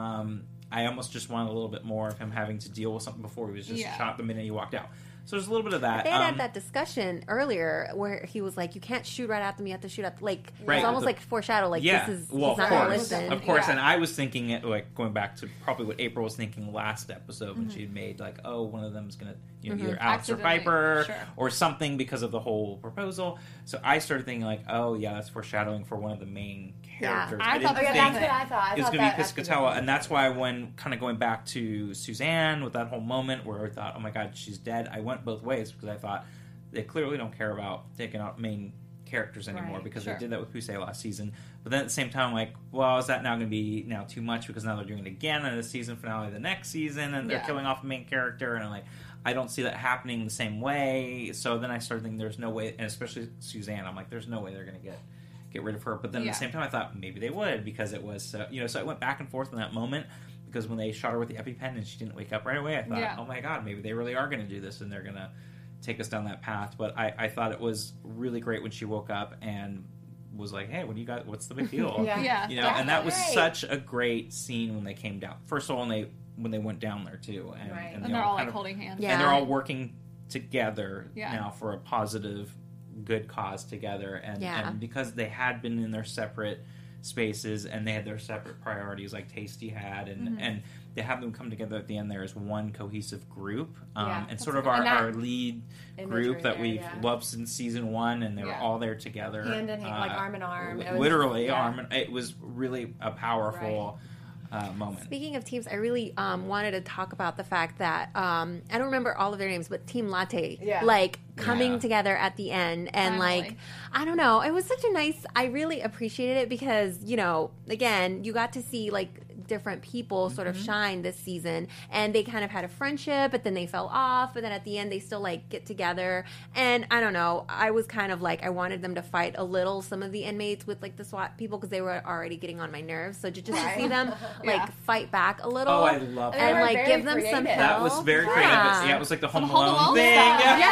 I almost just wanted a little bit more of him having to deal with something before he was just shot the minute he walked out. So there's a little bit of that. They had that discussion earlier where he was like, "You can't shoot right at them. You have to shoot at like." Right. It's almost like foreshadow. Like yeah, this is well, he's of not going to course, listen. of course. Yeah. And I was thinking it like going back to probably what April was thinking last episode when she had made like, oh, one of them's gonna either Alex or Accidentally, Piper sure. or something because of the whole proposal. So I started thinking like, oh yeah, that's foreshadowing for one of the main characters. I didn't thought Okay, the think that's what I thought. it was thought going to be that Piscatella, and that's why when kind of going back to Suzanne with that whole moment where I thought, oh my god, she's dead. I went both ways because I thought they clearly don't care about taking out main characters anymore Right, because sure. they did that with Pusey last season. But then at the same time, like, well, is that now going to be too much because now they're doing it again in the season finale of the next season and they're Yeah. killing off the main character, and I'm like, I don't see that happening the same way. So then I started thinking there's no way, and especially Suzanne, I'm like, there's no way they're going to get rid of her. But then at Yeah. the same time, I thought maybe they would because it was so I went back and forth in that moment because when they shot her with the EpiPen and she didn't wake up right away, I thought, Yeah. oh my god, maybe they really are going to do this and they're going to take us down that path. But I thought it was really great when she woke up and was like, hey, what do you got? What's the big deal? Yeah. Yeah. And that was Great. such a great scene when they came down. First of all, when they went down there too, and, Right. And they're all kind like of- holding hands. Yeah. and they're all working together Yeah. now for a positive, good cause together. And because they had been in their separate spaces and they had their separate priorities, like Tasty had, and they have them come together at the end there as one cohesive group. Yeah, and sort that's of good. And our that lead imagery group that there, we've yeah. loved since season 1, and they were Yeah. all there together, Hand in hand, like arm in arm. It was- literally yeah. arm. It was really a powerful moment. Speaking of teams, I really wanted to talk about the fact that I don't remember all of their names, but Team Latte, Yeah. like coming Yeah. together at the end, and Finally. like I don't know, it was such a nice. I really appreciated it because again, you got to see like different people sort of shine this season, and they kind of had a friendship, but then they fell off, but then at the end they still like get together. And I don't know, I was kind of like I wanted them to fight a little some of the inmates with like the SWAT people because they were already getting on my nerves. So just to see them like fight back a little, Oh, I love And that. they and were like very give them some creative. help. That was very creative. Yeah, it was like the Home Home Alone Alone thing. stuff. Yeah.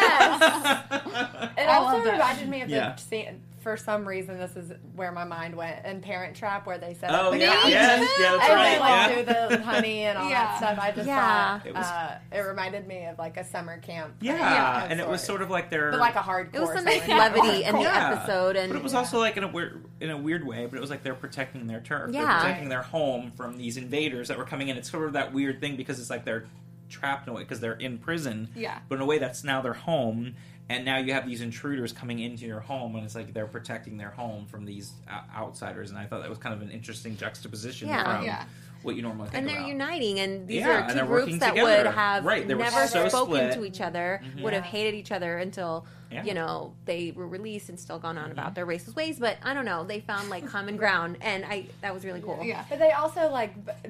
Yes. It I also love that. reminded me of Yeah. the scene. For some reason, this is where my mind went. In Parent Trap, where they set Oh up the yeah, couch. yes, yeah, that's And right. they like Yeah. do the honey and all Yeah. that stuff. I just Yeah. thought it reminded me of like a summer camp. Yeah, of and it was sort of like their, but like a hardcore. It was some nice summer camp. levity in the Yeah. episode, and but it was also like in a weird way. But it was like they're protecting their turf. They're Yeah. protecting their home from these invaders that were coming in. It's sort of that weird thing because it's like they're trapped in a way because they're in prison. Yeah. But in a way, that's now their home. And now you have these intruders coming into your home, and it's like they're protecting their home from these outsiders. And I thought that was kind of an interesting juxtaposition Yeah. from Yeah. what you normally think and they're about. uniting, and these Yeah, are and two they're groups working that together. would have Right, they were never so spoken split. to each other, would have hated each other until Yeah. they were released and still gone on about their racist ways. But I don't know, they found like common ground, and that was really cool. Yeah. But they also like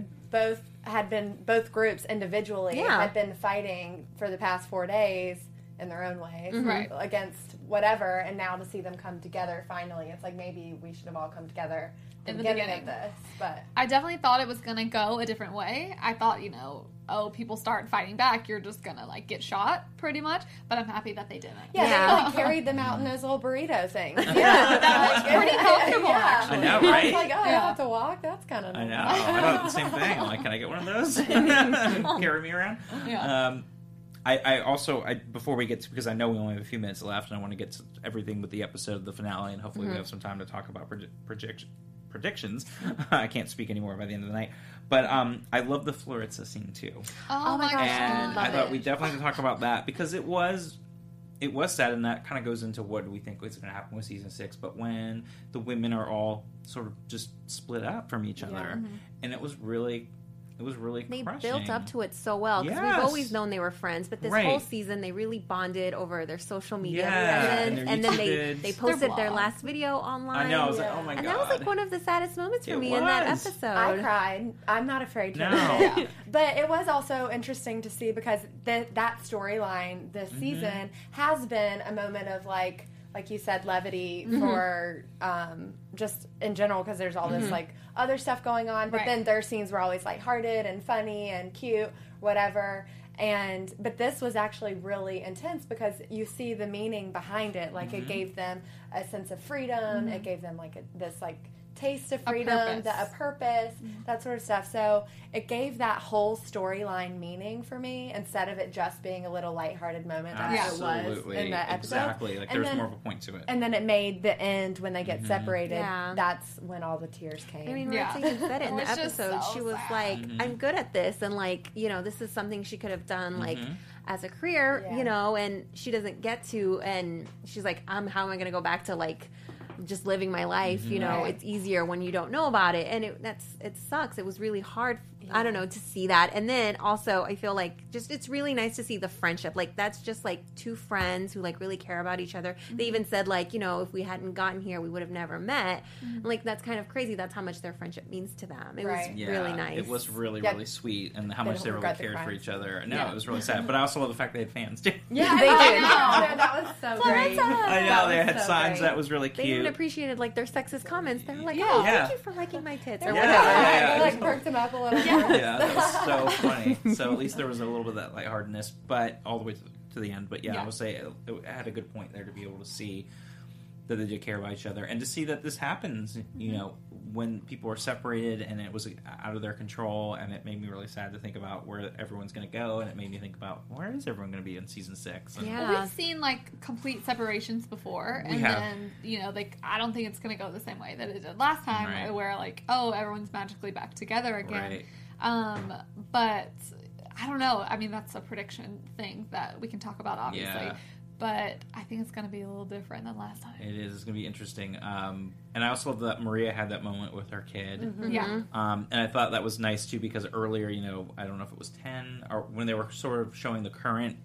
both groups individually Yeah. had been fighting for the past 4 days in their own ways, Right. against whatever, and now to see them come together finally, it's like maybe we should have all come together In at the the beginning beginning. of this. But I definitely thought it was going to go a different way. I thought, people start fighting back, you're just going to, like, get shot, pretty much. But I'm happy that they didn't. yeah, Yeah. they like carried them out in those little burrito things. That was pretty comfortable, Yeah. actually. I know, I right? was like, oh, I Yeah. don't have to walk? That's kind of I know. I thought the same thing. I'm like, can I get one of those? Carry me around? Yeah. I before we get to, because I know we only have a few minutes left, and I want to get to everything with the episode of the finale, and hopefully we have some time to talk about predictions. I can't speak anymore by the end of the night. But I love the Floritza scene too. Oh, my gosh. And love I thought it. we definitely have to talk about that because it was sad, and that kind of goes into what we think is going to happen with season 6. But when the women are all sort of just split up from each other, and it was really They crushing. built up to it so well because Yes. we've always known they were friends, but this Right. whole season they really bonded over their social media Yeah, presence, and and their then YouTube they vids. posted Their their blog. last video online. I know. I was like, oh my and god. that was like one of the saddest moments for It me in that was. episode. I cried. I'm not afraid to No. admit it. But it was also interesting to see because that storyline this season has been a moment of like you said, levity for just in general because there's all this like other stuff going on. But Right. then their scenes were always lighthearted and funny and cute, whatever. But this was actually really intense because you see the meaning behind it. Like it gave them a sense of freedom. It gave them like this like taste of freedom, purpose. a purpose, that sort of stuff. So it gave that whole storyline meaning for me instead of it just being a little lighthearted moment that it was Absolutely. in the episode. Exactly. Like And there's then- more of a point to it. And then it made the end when they get separated. Yeah. That's when all the tears came. I mean, Yeah. Maritza even said it in It the was just episode. so She was sad. like, I'm good at this. And, like, this is something she could have done, like, as a career, Yeah. and she doesn't get to. And she's like, how am I going to go back to, like, just living my life? Right. It's easier when you don't know about it. And it sucks. It was really hard, I don't know, to see that. And then also, I feel like it's really nice to see the friendship. Like, that's just, like, two friends who, like, really care about each other. They even said, like, if we hadn't gotten here, we would have never met. Like, that's kind of crazy. That's how much their friendship means to them. It Right. was really nice. It was really, Yeah. really sweet, and how They much don't they really regret the cared for crimes. each other. No, Yeah. it was really sad. But I also love the fact they had fans too. yeah, they did. Yeah, that was so great. I know they was had so signs great. that was really They cute. even appreciated, like, their sexist comments. They were like, Yeah. oh, Yeah. thank you for liking my tits, or Yeah. whatever. Yeah. They like perked him up a little more. Yeah, that was so funny. So at least there was a little bit of that lightheartedness, but all the way to the end. But yeah, I Yeah. would say it had a good point there to be able to see that they did care about each other, and to see that this happens, when people are separated and it was out of their control, and it made me really sad to think about where everyone's going to go, and it made me think about where is everyone going to be in season 6? And Yeah. Well, we've seen like complete separations before, We and have. then like I don't think it's going to go the same way that it did last time, Right. where like everyone's magically back together again. Right. But I don't know. I mean, that's a prediction thing that we can talk about, obviously. Yeah. But I think it's going to be a little different than last time. It is. It's going to be interesting. And I also love that Maria had that moment with her kid. Yeah. And I thought that was nice, too, because earlier, I don't know if it was 10, or when they were sort of showing the current,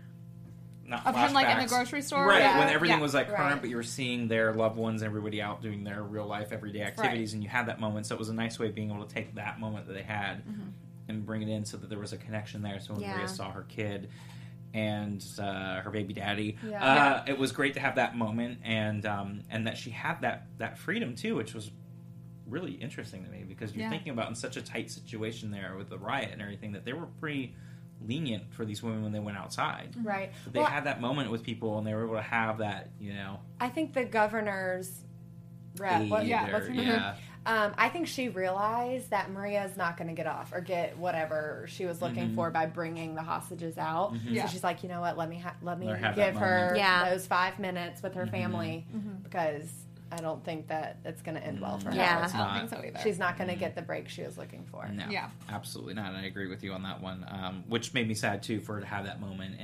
not Of him, like, in the flashbacks. grocery store? Right, Yeah. when everything Yeah. was, like, current, Right. but you were seeing their loved ones, everybody out doing their real-life, everyday activities, and you had that moment, so it was a nice way of being able to take that moment that they had and bring it in so that there was a connection there, so when Yeah. Maria saw her kid and her baby daddy, Yeah. it was great to have that moment, and that she had that freedom too, which was really interesting to me, because you're Yeah. thinking about in such a tight situation there with the riot and everything, that they were pretty lenient for these women when they went outside. Right. But they Well, had that moment with people, and they were able to have that, I think the governor's rep, aid what's yeah, her or- name? yeah. I think she realized that Maria's not going to get off or get whatever she was looking for by bringing the hostages out. Yeah. So she's like, you know what? Let me Let her have give that her moment. Yeah. those 5 minutes with her family because I don't think that it's going to end well for her. Yeah. It's I don't not. think so either. She's not going to get the break she was looking for. No, Yeah. absolutely not. And I agree with you on that one, which made me sad too for her to have that moment,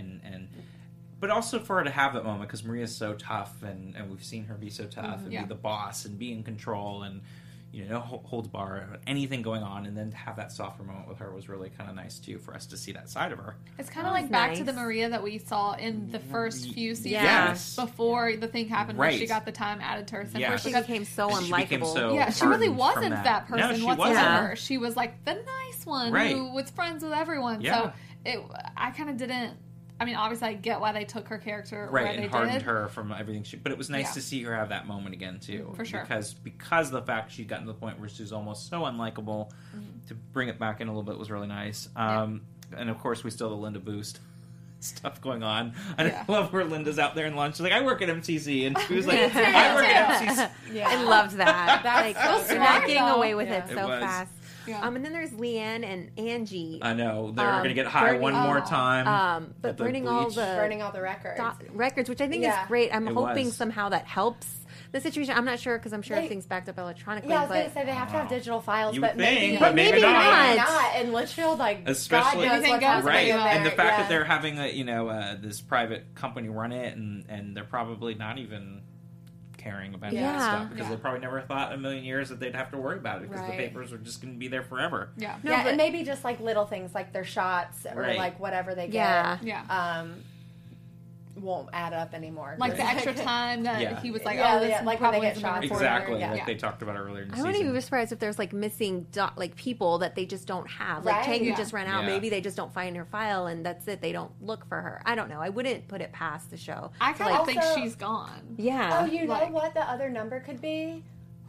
but also for her to have that moment because Maria's so tough, and we've seen her be so tough and Yeah. be the boss and be in control, and no holds bar, anything going on, and then to have that softer moment with her was really kind of nice too for us to see that side of her. It's kind of That like was back nice. to the Maria that we saw in the first few seasons Yes. before the thing happened where she Right. got the time added to her sentence. Yes. She Because- became so She became unlikable. so yeah, she really hardened wasn't from that person No, she whatsoever. wasn't. She was like the nice one Right. who was friends with everyone. Yeah. So I kind of didn't I mean, obviously, I get why they took her character right, where and they hardened did. her from everything but it was nice Yeah. to see her have that moment again too. For sure. Because of the fact she'd gotten to the point where she was almost so unlikable, to bring it back in a little bit was really nice. And of course we still have the Linda Boost stuff going on. I love where Linda's out there in lunch. She's like, I work at MCC, and she was like, I work at MCC. Yeah. I love that. That's like, so you're not smart, getting though. away with Yeah. it so It was. fast. Yeah. And then there's Leanne and Angie. I know they're going to get high burning- one more time. But at the burning all bleach. the Burning all the records. records, which I think Yeah. is great. I'm It hoping was. somehow that helps the situation. I'm not sure because I'm sure They- everything's backed up electronically. Yeah, I was but going to say they have to have digital files, You but would think, maybe, but maybe not. not. And Litchfield, like, Especially- God knows Anything what's goes, happening Right, in there. and the fact yeah. that they're having this private company run it, and they're probably not even caring about that Yeah. stuff because Yeah. they probably never thought in a million years that they'd have to worry about it because the Right. papers are just going to be there forever. Yeah. No, yeah, but- and maybe just like little things like their shots or Right. like whatever they get. Yeah. Yeah. Won't add up anymore. Like the 'Cause- extra time that Yeah. he was like, Yeah, oh, this yeah, like when they probably get isn't shot. gonna work. Exactly, Yeah. like they talked about earlier in the I wouldn't even season. be surprised if there's like missing like people that they just don't have. Like Right, Changi yeah. just ran out. Yeah. Maybe they just don't find her file and that's it. They don't look for her. I don't know. I wouldn't put it past the show. I kind of Like- think Also- she's gone. Yeah. Oh, you know Like- what the other number could be?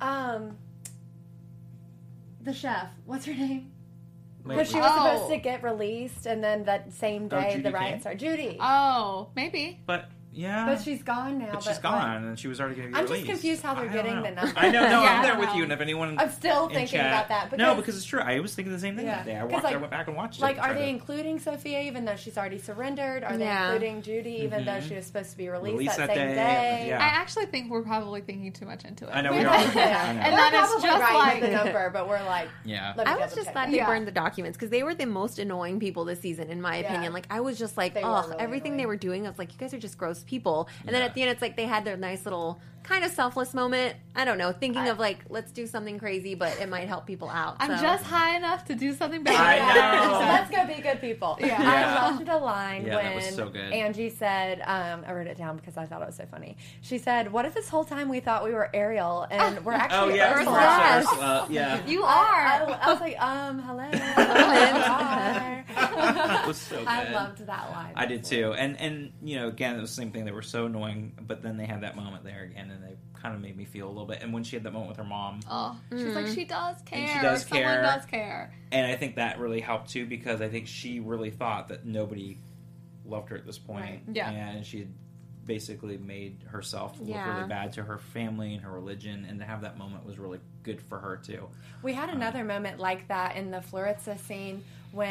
The chef. What's her name? Because she was Oh. supposed to get released, and then that same day Judy the riots King? started. Judy. Oh, maybe. But yeah, but she's gone now. But she's like, gone, and she was already going to be I'm just released. confused how they're I don't getting know. the number. I know, no, Yeah, I'm I there don't with know. you, and if anyone I'm still in thinking chat, about that. no, because- because it's true. I was thinking the same thing Yeah. that day. I 'Cause, watched. I like- went back and watched it. Like, to are try they to- including Sophia even though she's already surrendered? Are they Yeah. including Judy even though she was supposed to be released, Released that that same day, day? yeah. I actually think we're probably thinking too much into it. I know we are. Yeah. I know. And We're that is probably just right like- with the number, but we're like, Yeah. let me I was double just check glad that. they Yeah. burned the documents because they were the most annoying people this season, in my Yeah. opinion. Like I was just like, They were oh, really everything they annoying. were doing. I was like, you guys are just gross people. And then Yeah. at the end, it's like they had their nice little kind of selfless moment. I don't know, thinking of like, let's do something crazy, but it might help people out. I'm so. just high enough to do something bad. I know. Let's go be good people. Yeah. Yeah. I loved the line Yeah, when that was so good. Angie said, I wrote it down because I thought it was so funny. She said, what if this whole time we thought we were Ariel and we're Oh actually yeah, Ursula? Yes. Ursula, yeah. You I are. was like, hello. Hi. That was so good. I loved that line. I did too, and you know, again, it was the same thing. They were so annoying, but then they had that moment there again, and they kind of made me feel a little bit. And when she had that moment with her mom, Oh, she's like, she does care. she does Someone care. does care. and I think that really helped too because I think she really thought that nobody loved her at this point. Right. Yeah. and she had basically made herself look Yeah. really bad to her family and her religion, and to have that moment was really good for her too. We had another moment like that in the Floritza scene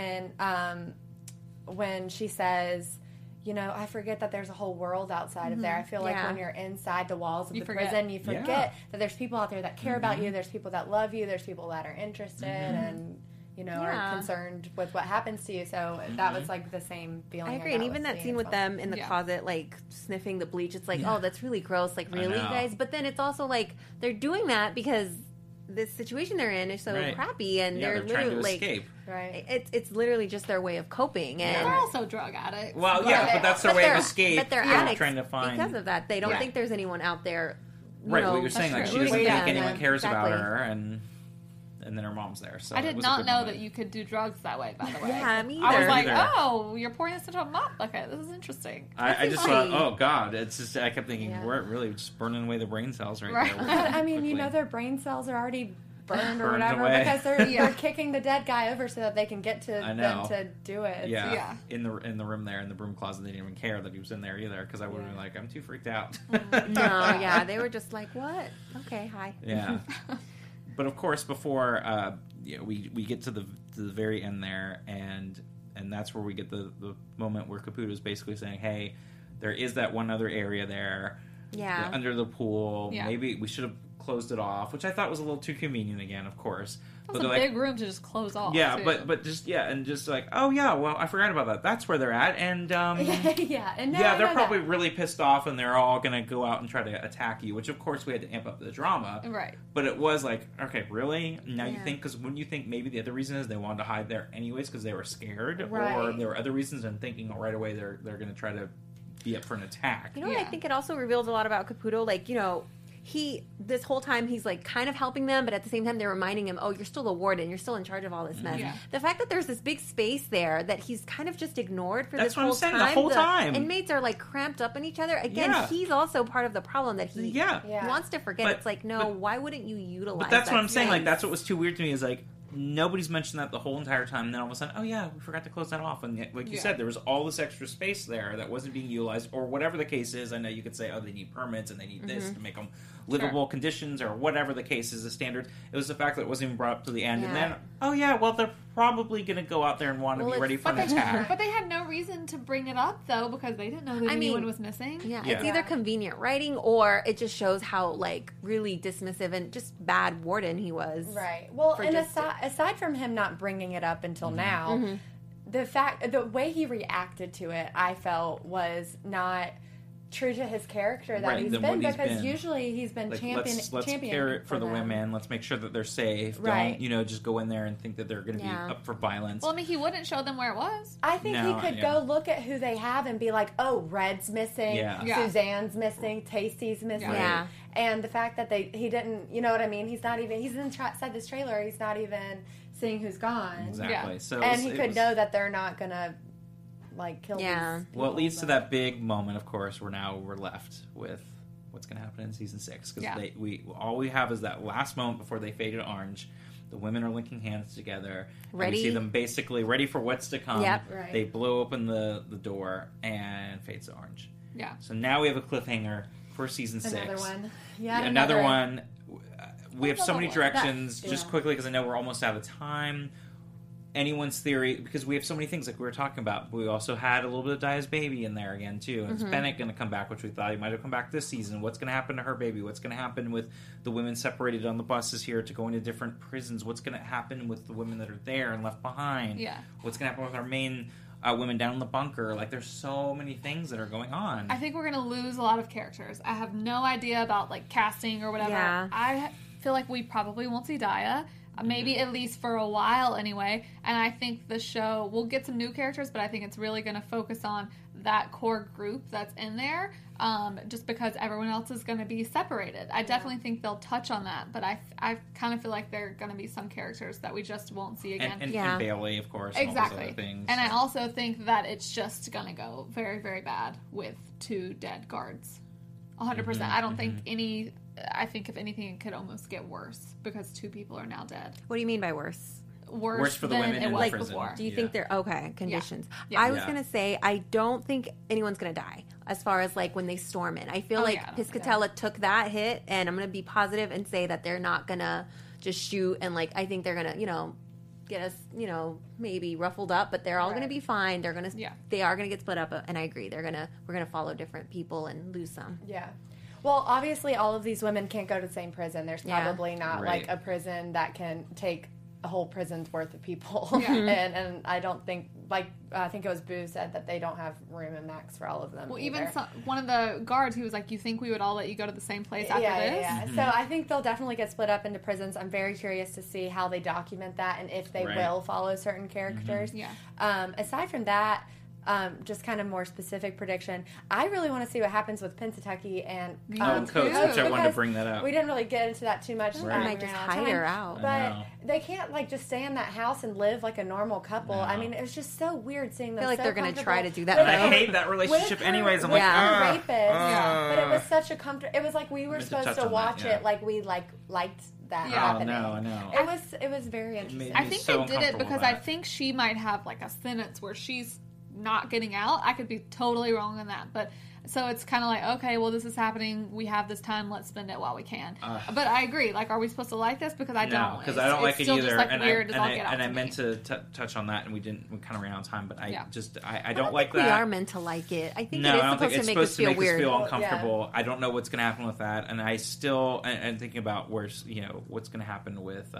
when she says, you know, I forget that there's a whole world outside of there. I feel like Yeah. when you're inside the walls of You the forget. prison, you forget Yeah. that there's people out there that care about you, there's people that love you, there's people that are interested and, you know, Yeah. are concerned with what happens to you. So that was like the same feeling. I agree, got and even with that seeing scene it with as them in the Yeah. closet, like sniffing the bleach, it's like, Yeah. oh, that's really gross. Like, I really, you know. guys? But then it's also like they're doing that because this situation they're in is so Right. crappy, and Yeah, they're they're trying to literally like, escape. Right. it's literally just their way of coping, and They're also drug addicts. Well, yeah, but that's their but way of they're- escape. But they're Yeah. addicts trying to find because of that. They don't Yeah. think there's anyone out there. You right know, what you're saying. Like that's she true. doesn't Yeah, think anyone yeah, cares about exactly. her, and then her mom's there. So I it did was a not good know moment. that you could do drugs that way, by the way. Yeah, me I was either. like, Either. oh, you're pouring this into a mop bucket. This is interesting. I just thought, funny. oh god, it's just. I kept thinking, Yeah. we're really just burning away the brain cells right, Right. there. But I mean, you quickly. know, their brain cells are already burned or Burned whatever away. because they're kicking the dead guy over so that they can get to I them know. to do it. Yeah. Yeah. in the room there in the broom closet, they didn't even care that he was in there either because I would have been like, I'm too freaked out. No, yeah, they were just like, what? Okay, hi. Yeah. But of course, before we get to the very end there, and that's where we get the moment where Caputo is basically saying, hey, there is that one other area there Yeah. under the pool. Yeah. Maybe we should have closed it off, which I thought was a little too convenient again, of course. It was they're a like, big room to just close off. yeah, too. but just and just like, oh yeah, well I forgot about that. That's where they're at, and yeah, and now yeah, I they're know probably that. really pissed off, and they're all gonna go out and try to attack you. Which of course we had to amp up the drama, Right. But it was like, okay, really? Now you Yeah. think because wouldn't you think maybe the other reason is they wanted to hide there anyways because they were scared, or Right. there were other reasons, and thinking right away they're gonna try to be up for an attack. You know what? Yeah. I think it also reveals a lot about Caputo. Like, you know, this whole time he's like kind of helping them, but at the same time they're reminding him, oh, you're still the warden, you're still in charge of all this mess. Yeah. The fact that there's this big space there that he's kind of just ignored for That's this what whole I'm saying, time. the whole time. Inmates are like cramped up in each other. Again, Yeah. he's also part of the problem that he Yeah. wants to forget. But- it's like, no, why wouldn't you utilize But that's that what I'm saying. Like, space? that's what was too weird to me is like nobody's mentioned that the whole entire time. And then all of a sudden, oh yeah, we forgot to close that off. And yet, like you Yeah. said, there was all this extra space there that wasn't being utilized, or whatever the case is. I know you could say, oh, they need permits and they need this to make them livable conditions, or whatever the case is, the standard. It was the fact that it wasn't even brought up to the end. And Yeah. then, oh yeah, well they're probably going to go out there and want to Well, be ready it's- for an attack. But they had no reason to bring it up though, because they didn't know that I mean, anyone was missing. Yeah, Yeah. it's either convenient writing or it just shows how like really dismissive and just bad warden he was. Right. Well, For and just- aside from him not bringing it up until now, the way he reacted to it, I felt was not true to his character that Right, he's than been, what he's because been. usually he's been Like, championing let's care it for the them. women. Let's make sure that they're safe. Right. Don't, just go in there and think that they're going to Yeah. be up for violence. Well, I mean, he wouldn't show them where it was. I think No, he could yeah. go look at who they have and be like, oh, Red's missing, Yeah. Yeah. Suzanne's missing, Tasty's missing. Yeah. And the fact that he didn't, you know what I mean? He's not even, he's inside this trailer, he's not even seeing who's gone. Exactly. Yeah. So And he it could was- know that they're not going to, like, kill Yeah. these Well, it people, leads to but- that big moment. Of course, we're left with what's going to happen in season 6, because Yeah. all we have is that last moment before they fade to orange. The women are linking hands together. And Ready. we see them basically ready for what's to come. Yep. Right. They blow open the door and fades to orange. Yeah. So now we have a cliffhanger for season 6. Another one. Yeah, Yeah, another one. We have so Another many one. directions. That- Just yeah. quickly, because I know we're almost out of time. Anyone's theory, because we have so many things like we were talking about. We also had a little bit of Daya's baby in there again too. And Is Bennett going to come back, which we thought he might have come back this season? What's going to happen to her baby? What's going to happen with the women separated on the buses here to go into different prisons? What's going to happen with the women that are there and left behind? Yeah. What's going to happen with our main women down in the bunker? Like, there's so many things that are going on. I think we're gonna lose a lot of characters. I have no idea about like casting or whatever. Yeah. I feel like we probably won't see Daya. Maybe at least for a while anyway. And I think the show will get some new characters, but I think it's really going to focus on that core group that's in there, just because everyone else is going to be separated. I definitely think they'll touch on that, but I kind of feel like there are going to be some characters that we just won't see again. and Yeah. Bailey, of course. And all those Exactly. other things. And I also think that it's just going to go very, very bad with 2 dead guards. 100%. I don't think any... I think if anything, it could almost get worse because 2 people are now dead. What do you mean by worse? Worse for the than women it in was prison. before. Do you Yeah. think they're okay conditions? Yeah. I was Yeah. gonna say I don't think anyone's gonna die as far as like when they storm in. I feel Oh, like yeah, I don't think Piscatella took that hit, and I'm gonna be positive and say that they're not gonna just shoot and like I think they're gonna get us maybe ruffled up, but they're all gonna be fine. They're gonna they are gonna get split up, and I agree we're gonna follow different people and lose some. Yeah. Well, obviously, all of these women can't go to the same prison. There's Yeah. probably not Right. like a prison that can take a whole prison's worth of people. Yeah. and I don't think, I think it was Boo said that they don't have room in Max for all of them. Well, even either. one of the guards, he was like, "You think we would all let you go to the same place after yeah, this?" Yeah. Mm-hmm. So I think they'll definitely get split up into prisons. I'm very curious to see how they document that and if they Right. will follow certain characters. Yeah. Aside from that, just kind of more specific prediction. I really want to see what happens with Pennsatucky and Coates, which I wanted to because bring that up. We didn't really get into that too much. Right. They we might just ran out of hide time. her out. I But know. they can't just stay in that house and live like a normal couple. No. I mean, it was just so weird seeing them. I feel like so they're gonna comfortable try to do that with though. I her- hate that relationship with her- anyways. I'm with like, her ah, rapist. Yeah. But it was such a comfort. It was like we were meant to supposed touch to on that, watch yeah. it like we liked that Yeah. Oh, happening. no, I know. It was very interesting. made I me think so they did it uncomfortable because with I that. think she might have like a sentence where she's not getting out. I could be totally wrong on that, but so it's kind of like, okay, well, this is happening. We have this time. Let's spend it while we can. But I agree. Like, are we supposed to like this? Because I No, don't. because I don't like it's it still either. Just, like, and weird as all I get out and I to meant me. to touch on that, and we didn't. We kind of ran out of time. But I Yeah. I don't like think that. we are meant to like it. I think No, it is I don't think supposed it's to make supposed us to feel make weird. us feel Well, uncomfortable. I don't know what's going to happen with that, and I still and thinking about where's what's going to happen with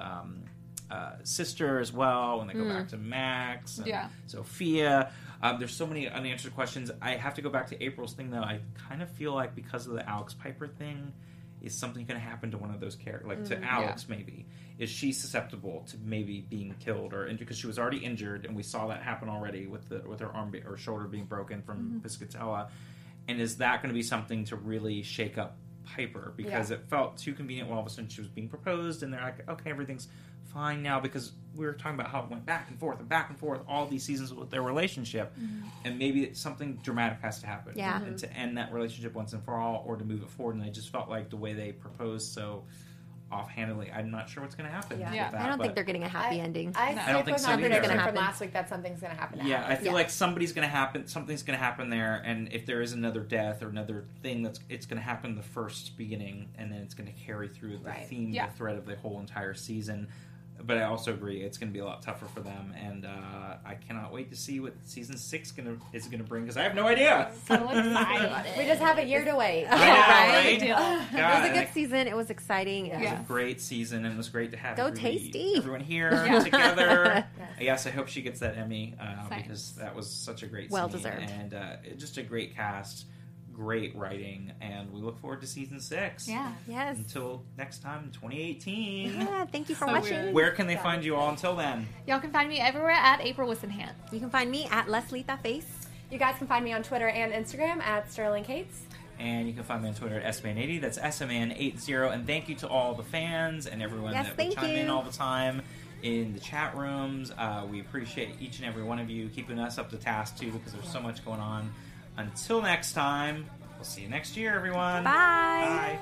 Sister as well when they go back to Max and Yeah. Sophia. There's so many unanswered questions. I have to go back to April's thing though. I kind of feel like because of the Alex Piper thing, is something going to happen to one of those characters, like to Alex maybe? Is she susceptible to maybe being killed or injured? Because she was already injured, and we saw that happen already with her arm or shoulder being broken from Piscatella. And is that going to be something to really shake up Piper because it felt too convenient when all of a sudden she was being proposed, and they're like, okay, everything's fine now, because we were talking about how it went back and forth all these seasons with their relationship, and maybe something dramatic has to happen and to end that relationship once and for all, or to move it forward. And I just felt like the way they proposed so offhandedly, I'm not sure what's going to happen. With that, I don't think they're getting a happy ending. I don't think so either. Prediction from last week that something's going to happen. Yeah, I feel like something's going to happen there, and if there is another death or another thing, it's going to happen the first beginning, and then it's going to carry through the theme, the thread of the whole entire season. But I also agree it's going to be a lot tougher for them, and I cannot wait to see what season 6 is going to bring, because I have no idea. So excited. We just have a year to wait. I know, right? It was a good season. It was exciting. It was a great season, and it was great to have Tasty. everyone here together. Yes, I hope she gets that Emmy, because that was such a great well scene. Deserved. And just a great cast, great writing, and we look forward to season 6. Yeah. Yes. Until next time in 2018. Yeah, thank you for watching. weird. Where can they find you all until then? Y'all can find me everywhere at April Wissenhant. You can find me at Leslie Face. You guys can find me on Twitter and Instagram at Sterling Cates. And you can find me on Twitter at SMan80. That's SMan80. And thank you to all the fans and everyone that would chime in all the time in the chat rooms. We appreciate each and every one of you keeping us up to task, too, because there's so much going on. Until next time, we'll see you next year, everyone. Bye. Bye.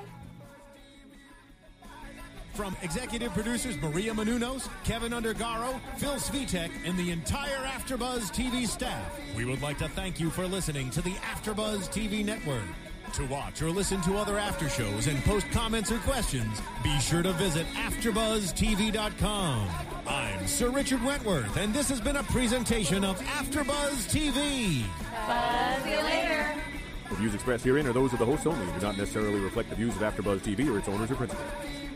From executive producers Maria Menounos, Kevin Undergaro, Phil Svitek, and the entire AfterBuzz TV staff, we would like to thank you for listening to the AfterBuzz TV network. To watch or listen to other after shows and post comments or questions, be sure to visit AfterBuzzTV.com. I'm Sir Richard Wentworth, and this has been a presentation of AfterBuzz TV. See you later. The views expressed herein are those of the hosts only and do not necessarily reflect the views of AfterBuzz TV or its owners or principals.